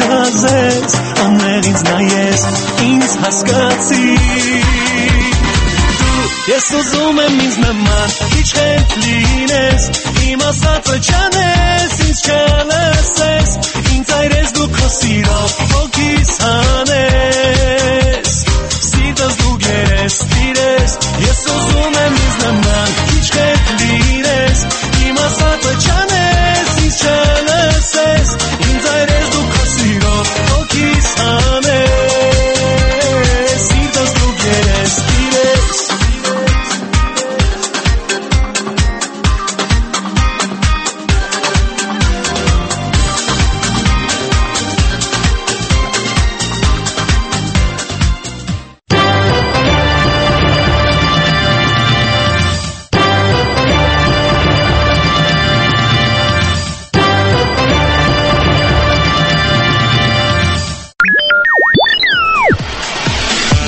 երազես, ամեղ ինձ նայես, ինձ հասկացիր Դու ես ուզում եմ ինձ նման, իչխենք լինես Իմ ասածը չանես, ինձ չլսես Ինձ այրես դու քո սիրով, ոգիս հանես Սիրտս դու գերես, տիրես Ես ուզում եմ ինձ նման իչխենք լինես Իմ ասածը չանես, ինձ չլսես Ինձ այրես դու քո սիրով, ոգիս հանես Սիրտս դու գերես, տիրես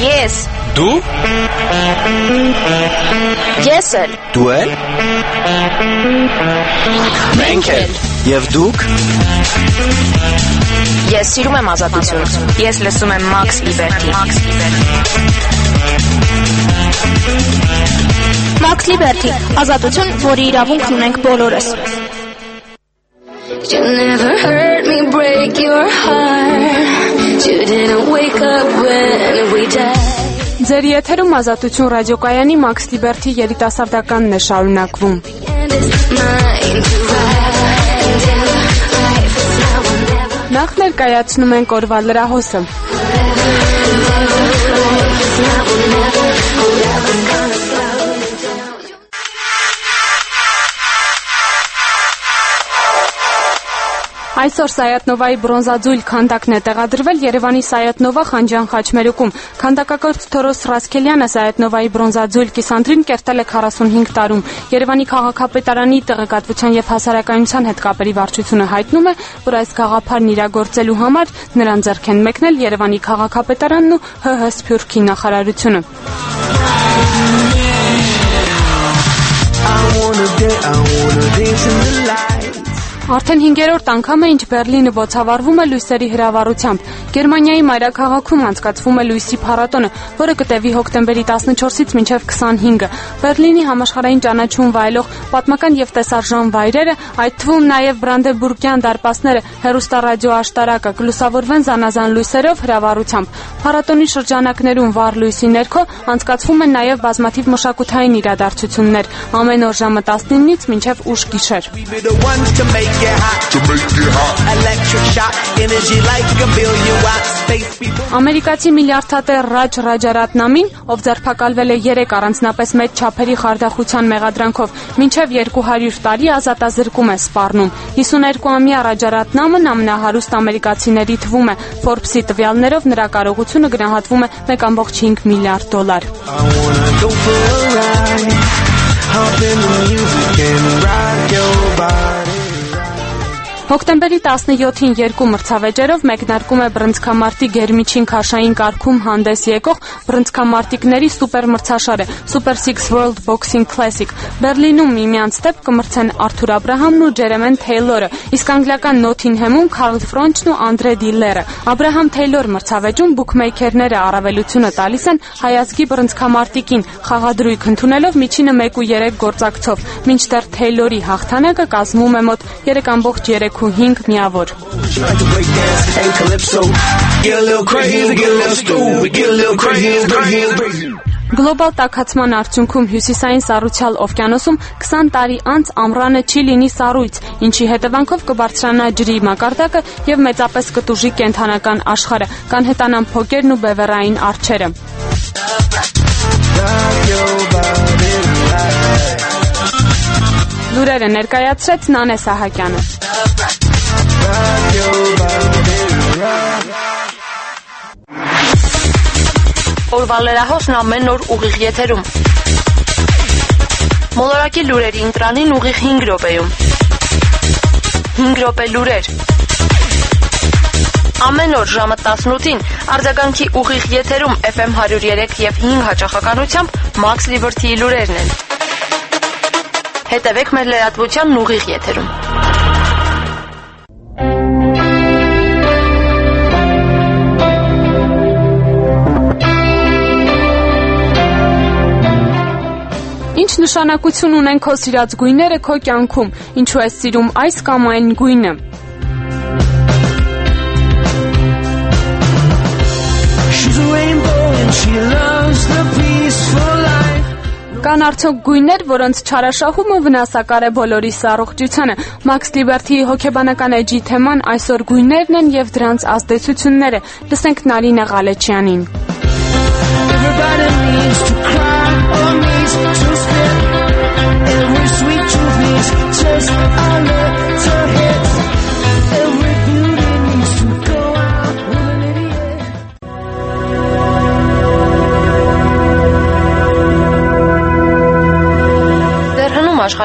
Ես։ Դու։ Ես էլ։ Դու էլ։ Մենք էլ։ Եվ դուք։ Ես սիրում եմ ազատություն։ Ես լսում եմ Max Liberty։ Max Liberty, ազատություն, որի իրավունքն ունենք բոլորս։ You never heard me break your heart. You didn't wake up when we died. Ձեր եթերում ազատություն ռադիոկայանի Max Liberty երիտասարդականն է շարունակվում։ Նախ ներկայացնում ենք օրվա լրահոսը։ Այսօր Սայաթնովայի բրոնզաձույլ քանդակն է տեղադրվել Երևանի Սայաթնովա Խանջյան խաչմերուկում։ Քանդակագործ Թորոս Ռասկելյանը Սայաթնովայի բրոնզաձույլ կիսանդրին կերտել է քառասունհինգ տարում։ Երևանի քաղաքապետարանի տեղեկատվության եւ հասարակայնության հետ կապերի վարչությունը հայտնում է, որ այս գաղափարն իրագործելու համար նրան ձեռք են մեկնել Երևանի քաղաքապետարանն ու ՀՀ Սփյուռքի նախարարությունը։ Արդեն հինգերորդ անգամ է, ինչ Բերլինը բոցավառվում է լույսերի հրավառությամբ։ Գերմանիայի մայրաքաղաքում անցկացվում է լույսի փառատոնը, որը կտևի հոկտեմբերի տասնչորսից մինչև քսանհինգը։ Բերլինի համաշխարհային ճանաչում վայելող պատմական եւ տեսարժան վայրերը, այդ թվում նաեւ Բրանդենբուրգյան դարպասները, հեռուստառադիոաշտարակը կլուսավորվեն զանազան լույսերով հրավառությամբ։ Փառատոնի շրջանակներում վառ լույսի ներքո անցկացվում են նաեւ բազմաթիվ մշակութային իրադարձություններ, ամեն օր ժամը տասնինից մինչև ուշ գիշեր։ Ամերիկացի միլիարդատեր Ռաջ Ռաջարատնամին, ով ձերբակալվել է երեք առանձնապես մեծ չափերի խարդախության մեղադրանքով, մինչև երկու հարյուր տարի ազատազրկում է սպառնում։ հիսուներկուամյա Ռաջարատնամն ամենահարուստ ամերիկացիների թվում է։ Forbes-ի տվյալներով նրա կարողությունը գնահատվում է մեկ կόμկոմ հինգ միլիարդ դոլար։ Հոկտեմբերի տասնյոթին երկու մրցավեճերով մեկնարկում է բռնցքամարտի գերմիջին քաշային կարգում հանդես եկող բռնցքամարտիկների սուպեր մրցաշարը Super Six World Boxing Classic։ Բերլինում միմյանց դեպ կմրցեն Արթուր Աբրահամն ու Ջերեմեն Թեյլորը, իսկ անգլիական Նոթինհեմում Քարլ Ֆրոնչն ու Անդրե Դիլլերը։ Աբրահամ Թեյլոր մրցավեճում բուքմեյքերները առավելությունը տալիս են հայազգի բռնցքամարտիկին, խաղադրույք ընդունելով միջինը մեկ ու երեք գործակցով, մինչդեռ Թեյլորի հաղթանակը կազմում է մոտ երեք կόμկոմ երեք հինգ միավոր։ Գլոբալ տաքացման արդյունքում հյուսիսային սառուցյալ օվկիանոսում քսան տարի անց ամռանը չի լինի սառույց, ինչի հետևանքով կբարձրանա ջրի մակարդակը եւ մեծապես կտուժի կենդանական աշխարհը, կանհետանան փոկերն ու բևեռային արջերը։ Լուրերը ներկայացրեց Նանե Սահակյանը։ Օրվա լրահոսն ամեն օր ուղիղ եթերում։ Մոլորակի լուրերի ընտրանին ուղիղ հինգ րոպեում։ հինգ րոպե լուրեր։ Ամեն օր ժամը տասնութին արձագանքի ուղիղ եթերում Էֆ Էմ հարյուր երեք եւ հինգ հաճախականությամբ Max Liberty-ի լուրերն են։ Հետևեք մեր լրատվությանն ուղիղ եթերում։ Ինչ նշանակություն ունեն քո սիրած գույները քո կյանքում, ինչու ես սիրում այս կամ այն գույնը։ Կան արդյոք գույներ, որոնց չարաշահումը վնասակար է բոլորի առողջությանը։ Max Liberty-ի հոգեբանական էջի թեման այսօր գույներն են եւ դրանց ազդեցությունները։ Լսենք Նարինե Ղալեչյանին։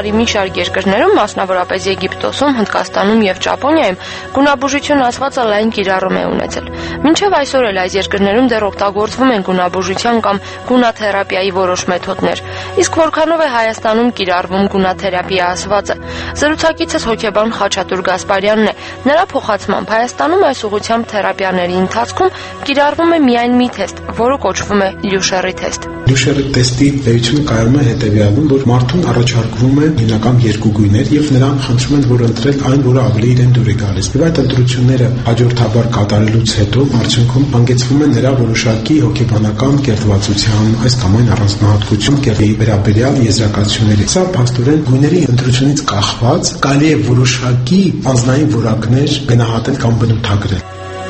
աշխարհի մի շարք երկրներում, մասնավորապես Եգիպտոսում, Հնդկաստանում եւ Ճապոնիայում, գունաբուժություն ասվածը լայն կիրառում է ունեցել։ Մինչև այսօր էլ այս երկրներում դեռ օգտագործվում են գունաբուժության կամ գունաթերապիայի որոշ մեթոդներ։ Իսկ որքանով է Հայաստանում կիրառվում գունաթերապիա ասվածը։ Զրուցակիցս հոգեբան Խաչատուր Գասպարյանն է։ Նրա փոխանցմամբ Հայաստանում այս ուղղությամբ թերապիաների ընթացքում կիրառվում է միայն մի թեստ, որը կոչվում է Լյուշերի թեստ։ Լյուշերի թեստի էությունը կայանում է հետևյալում, որ մարդուն առաջարկվում է հիմնական երկու գույներ եւ նրան խնդրում են, որ ընտրել այն, որը ավելի իրեն դուր է գալիս։ Եվ այդ ընտրությունները հաջորդաբար կատարելուց հետո արդյունքում հանգեցվում է նրա որոշակի հոգեբանական կերտվածության, այս կամ այն առանձնահատկություն կերտի վերաբերյալ եզրակացությունների։ Սա փաստորեն գույների ընտրությունից կախված կարելի է որոշակի անձնային որակներ գնահատել կամ բնութագրել։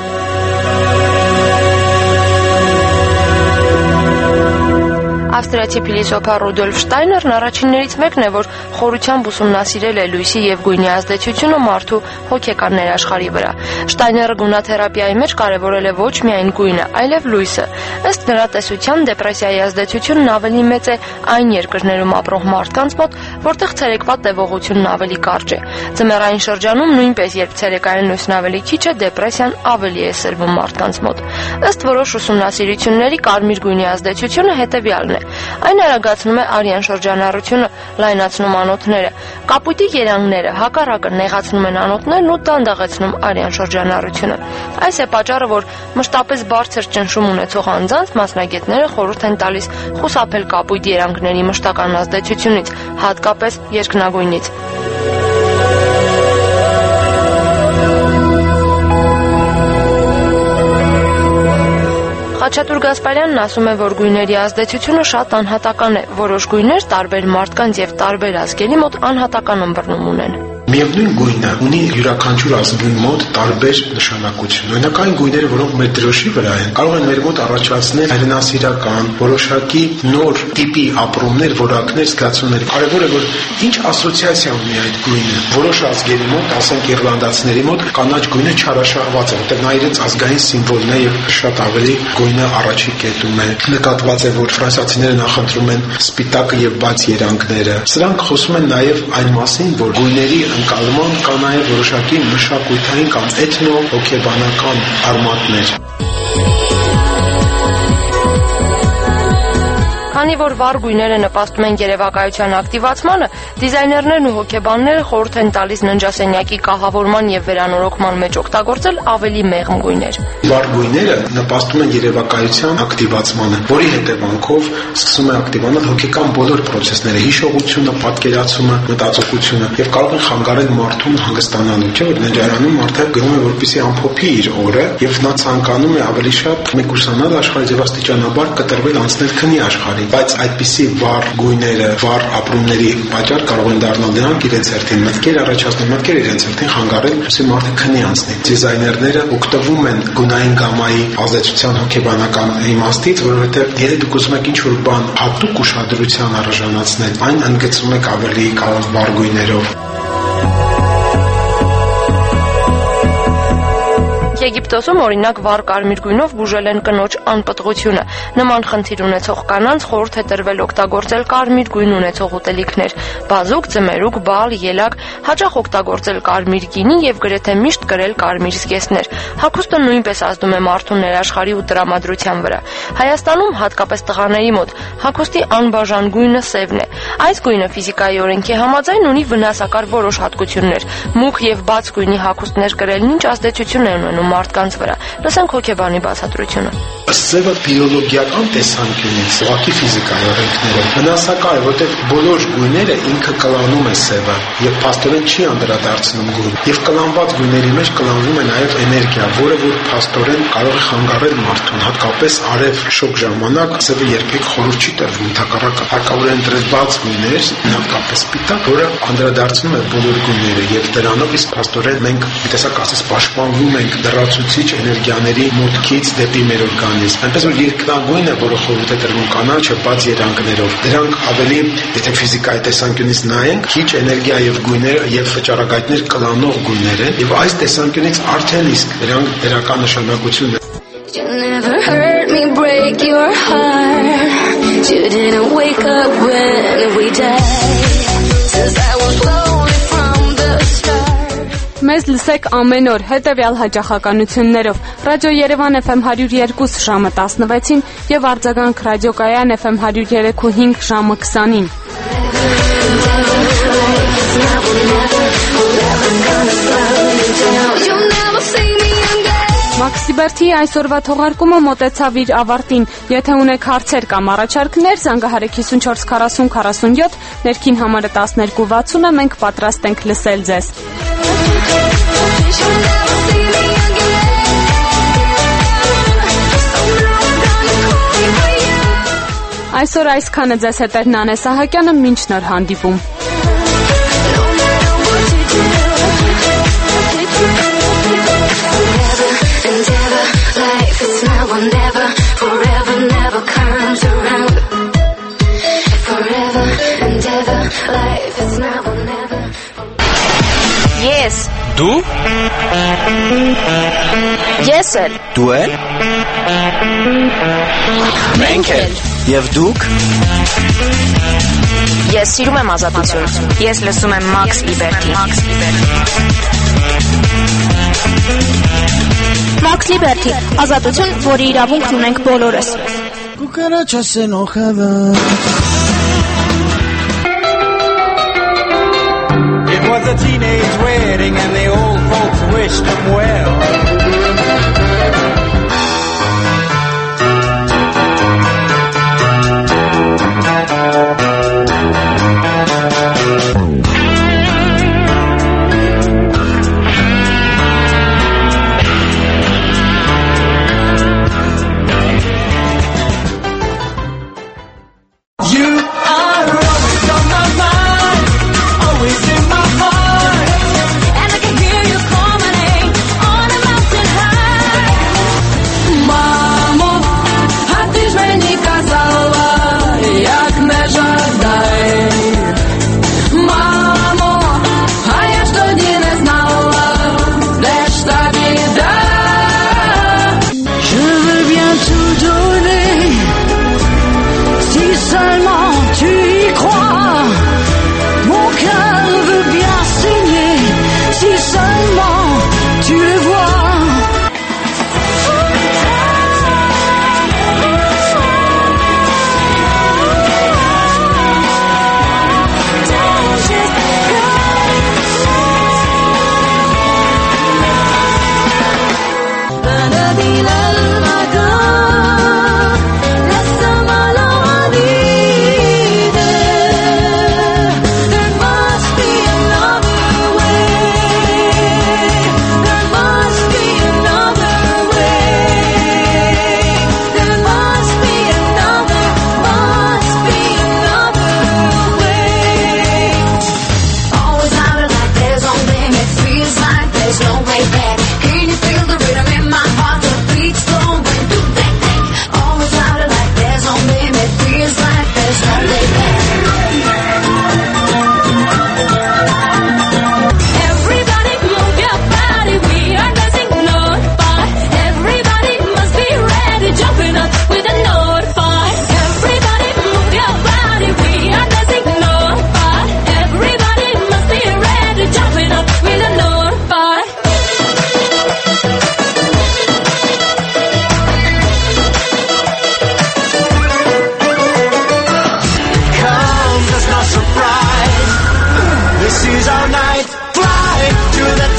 Ավստրիացի փիլիսոփա Ռուդոլֆ Շտայներն առաջիններից մեկն է, որ խորությամբ ուսումնասիրել է լույսի եւ գույնի ազդեցությունը մարդու հոգեկան ներաշխարհի վրա։ Շտայները գունաթերապիայի մեջ կարևորել է ոչ միայն գույնը, այլև լույսը։ Ըստ նրա տեսության, դեպրեսիայի ազդեցությունն ավելի մեծ է այն երկրներում ապրող մարդկանց մոտ, որտեղ ցերեկվա տևողությունն ավելի կարճ է։ Ձմեռային շրջանում նույնպես, երբ ցերեկային լույսն ավելի քիչ է, դեպրեսիան ավելի է սրվում մարդկանց մոտ։ Ըստ որոշ ուսումնասիրությունների, կարմիր գույնի ազդեցությունը հետևյալն է. այն արագացնում է արյան շրջանառությունը, լայնացնում անոթները։ Կապույտի երանգները հակառակը նեղացնում են անոթներն ու դանդաղեցնում արյան շրջանառությունը։ Այս է պատճառը, որ մշտապես բարձր ճնշում ունեցող անձանց մասնագետները խորհուրդ են տալիս խուսափել կապույտ երանգների մշտական ազդեցությունից, հատկապես երկնագույնից։ Խաչատուր Գասպարյանն ասում է, որ գույների ազդեցությունը շատ անհատական է, որոշ գույներ տարբեր մարդկանց եւ տարբեր ազգերի մոտ անհատական ըմբռնում ունեն։ Միևնույն գույնը ունի յուրաքանչյուր ազգի մոտ տարբեր նշանակություն։ Օրինակ այն գույները, որոնք մեր դրոշի վրա են, կարող են մեր մոտ առաջացնել հայրենասիրական, որոշակի նոր տիպի ապրումներ, որակներ, զգացումներ։ Կարևորը որ ինչ ասոցիացիա ունի այդ գույնը։ Որոշ ազգերի մոտ, ասենք իռլանդացիների մոտ, կանաչ գույնը չարաշահված է, որտեղ նա իրենց ազգային սիմվոլն է եւ շատ ավելի գույնը առաջի կետում է։ Նկատված է, որ ֆրանսիացիները նախընտրում են սպիտակը եւ բաց երանգները։ Սրանք խոսում են նաեւ այն մասին, որ գույների ընկալման կա նաև որոշակի մշակութային կամ էթնո-հոգեբանական արմատներ։ Քանի որ վառ գույները նպաստում են երևակայության ակտիվացմանը, դիզայներներն ու հոգեբանները խորհուրդ են տալիս ննջասենյակի կահավորման եւ վերանորոգման մեջ օգտագործել ավելի մեղմ գույներ։ Վառ գույները նպաստում են երևակայության ակտիվացմանը, որի հետևանքով սկսում է ակտիվանալ հոգեկան բոլոր process-ները, հիշողությունը, պատկերացումը, մտածողությունը եւ կարող են խանգարել մարդուն հանգստանալու, չէ՞ որ ննջարանում մարդը գնում է որպեսզի ամփոփի իր օրը եւ նա ցանկանում է ավելի շատ մեկուսանալ աշխարհից եւ աստիճանաբար կտրվել անցնել քնի աշխարհի, բայց այդպիսի վառ գույները, վառ ապրումների պատճառ կարող են դառնալ նրանք իրենց հերթին մտքեր առաջացնել, մտքեր իրենց հերթին խանգարել, որպեսզի մարդը քնի անցնի։ Դիզայներները օգտվում են գունային գամայի ազդեցության հոգեբանական իմաստից, որովհետեւ եթե դուք ուզում եք ինչ-որ բան հատուկ ուշադրության արժանացնել, այն ընդգծում եք ավելի կարող վառ գույներով։ Եգիպտոսում օրինակ վառ կարմիր գույնով բուժել են կնոջ անպտղությունը։ Նման խնդիր ունեցող կանանց խորհուրդ է տրվել օգտագործել կարմիր գույն ունեցող ուտելիքներ՝ բազուկ, ձմերուկ, բալ, ելակ, հաճախ օգտագործել կարմիր գինի եւ գրեթե միշտ կրել կարմիր զգեստներ։ Հագուստը նույնպես ազդում է մարդու ներաշխարհի ու տրամադրության վրա։ Հայաստանում, հատկապես տղաների մոտ, հագուստի անբաժան գույնը սևն է։ Այս գույնը ֆիզիկայի օրենքի համաձայն ունի վնասակար որոշ հատկություններ։ Մուգ եւ բաց գույնի հագուստներ կրելն ինչ ազդեցություն է ունենում մարդկանց վրա։ Լսենք հոգեբանի բացատրությունը։ Սևը բիոլոգիական տեսանկյունից, ուղղակի ֆիզիկայի օրենքներով վնասակար է, որտեղ բոլոր գույները ինքը կլանում է սևը եւ փաստորեն չի անդրադարձնում գույն։ Եվ կլանված գույների մեջ կլանվում է նաեւ էներգիա, որը որ փաստորեն կարող է խանգարել մարդուն, հատկապես արև շոկ ժամանակ սևը երբեք խորհուրդ չի տրվում, ընդհակառակը հարկավոր է ընտրել բաց գույներ, հատկապես սպիտակ, որը անդրադարձնում է բոլոր գույները եւ դրանով իսկ փաստորեն մենք մի տեսակ ասես պաշտպանվում ենք լրացուցիչ էներգիաների մուտքից դեպի մեր օրգանիզմ։ Այնպես որ երկնագույնը, որը խորհուրդ է տրվում կանաչը բաց երանգներով, դրանք ավելի, եթե ֆիզիկայի տեսանկյունից նայենք, քիչ էներգիա եւ գույներ եւ վճարագայթներ կլանող գույներ են եւ այս տեսանկյունից արդեն իսկ դրանք դրական նշանակություն ունեն։ You never heard me break your heart. You didn't wake up when we died. 'cause I was lonely from the start. Մեզ լսեք ամեն օր հետևյալ հաճախականություններով. Ռադիո Երևան Էֆ Էմ one oh two ժամը տասնվեցին եւ Արձագանք ռադիոկայան Էֆ Էմ one oh three point five ժամը twenty-ին։ Մաքսիբերթի այսօրվա թողարկումը մոտեցավ իր ավարտին։ Եթե ունեք հարցեր կամ առաջարկներ, զանգահարեք five four four zero four seven, ներքին համարը twelve sixty, մենք պատրաստ ենք լսել ձեզ։ Այսօր այսքանը ձեզ հետ էր Նանե Սահակյանը, մինչ նոր հանդիպում։ It's now or never, forever never comes around. Forever and ever, life is now or never. Yes. Դու? Ես էլ։ Դու էլ? Մենք էլ։ Եվ դուք? Ես սիրում եմ ազատություն։ Ես լսում եմ Max Liberty։ Max Liberty, ազատություն, որի իրավունքն ունենք բոլորս։ Cucarachas enojadas. It was a teenage wedding and the old folks wished them well.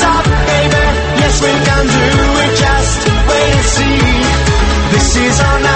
This is our night.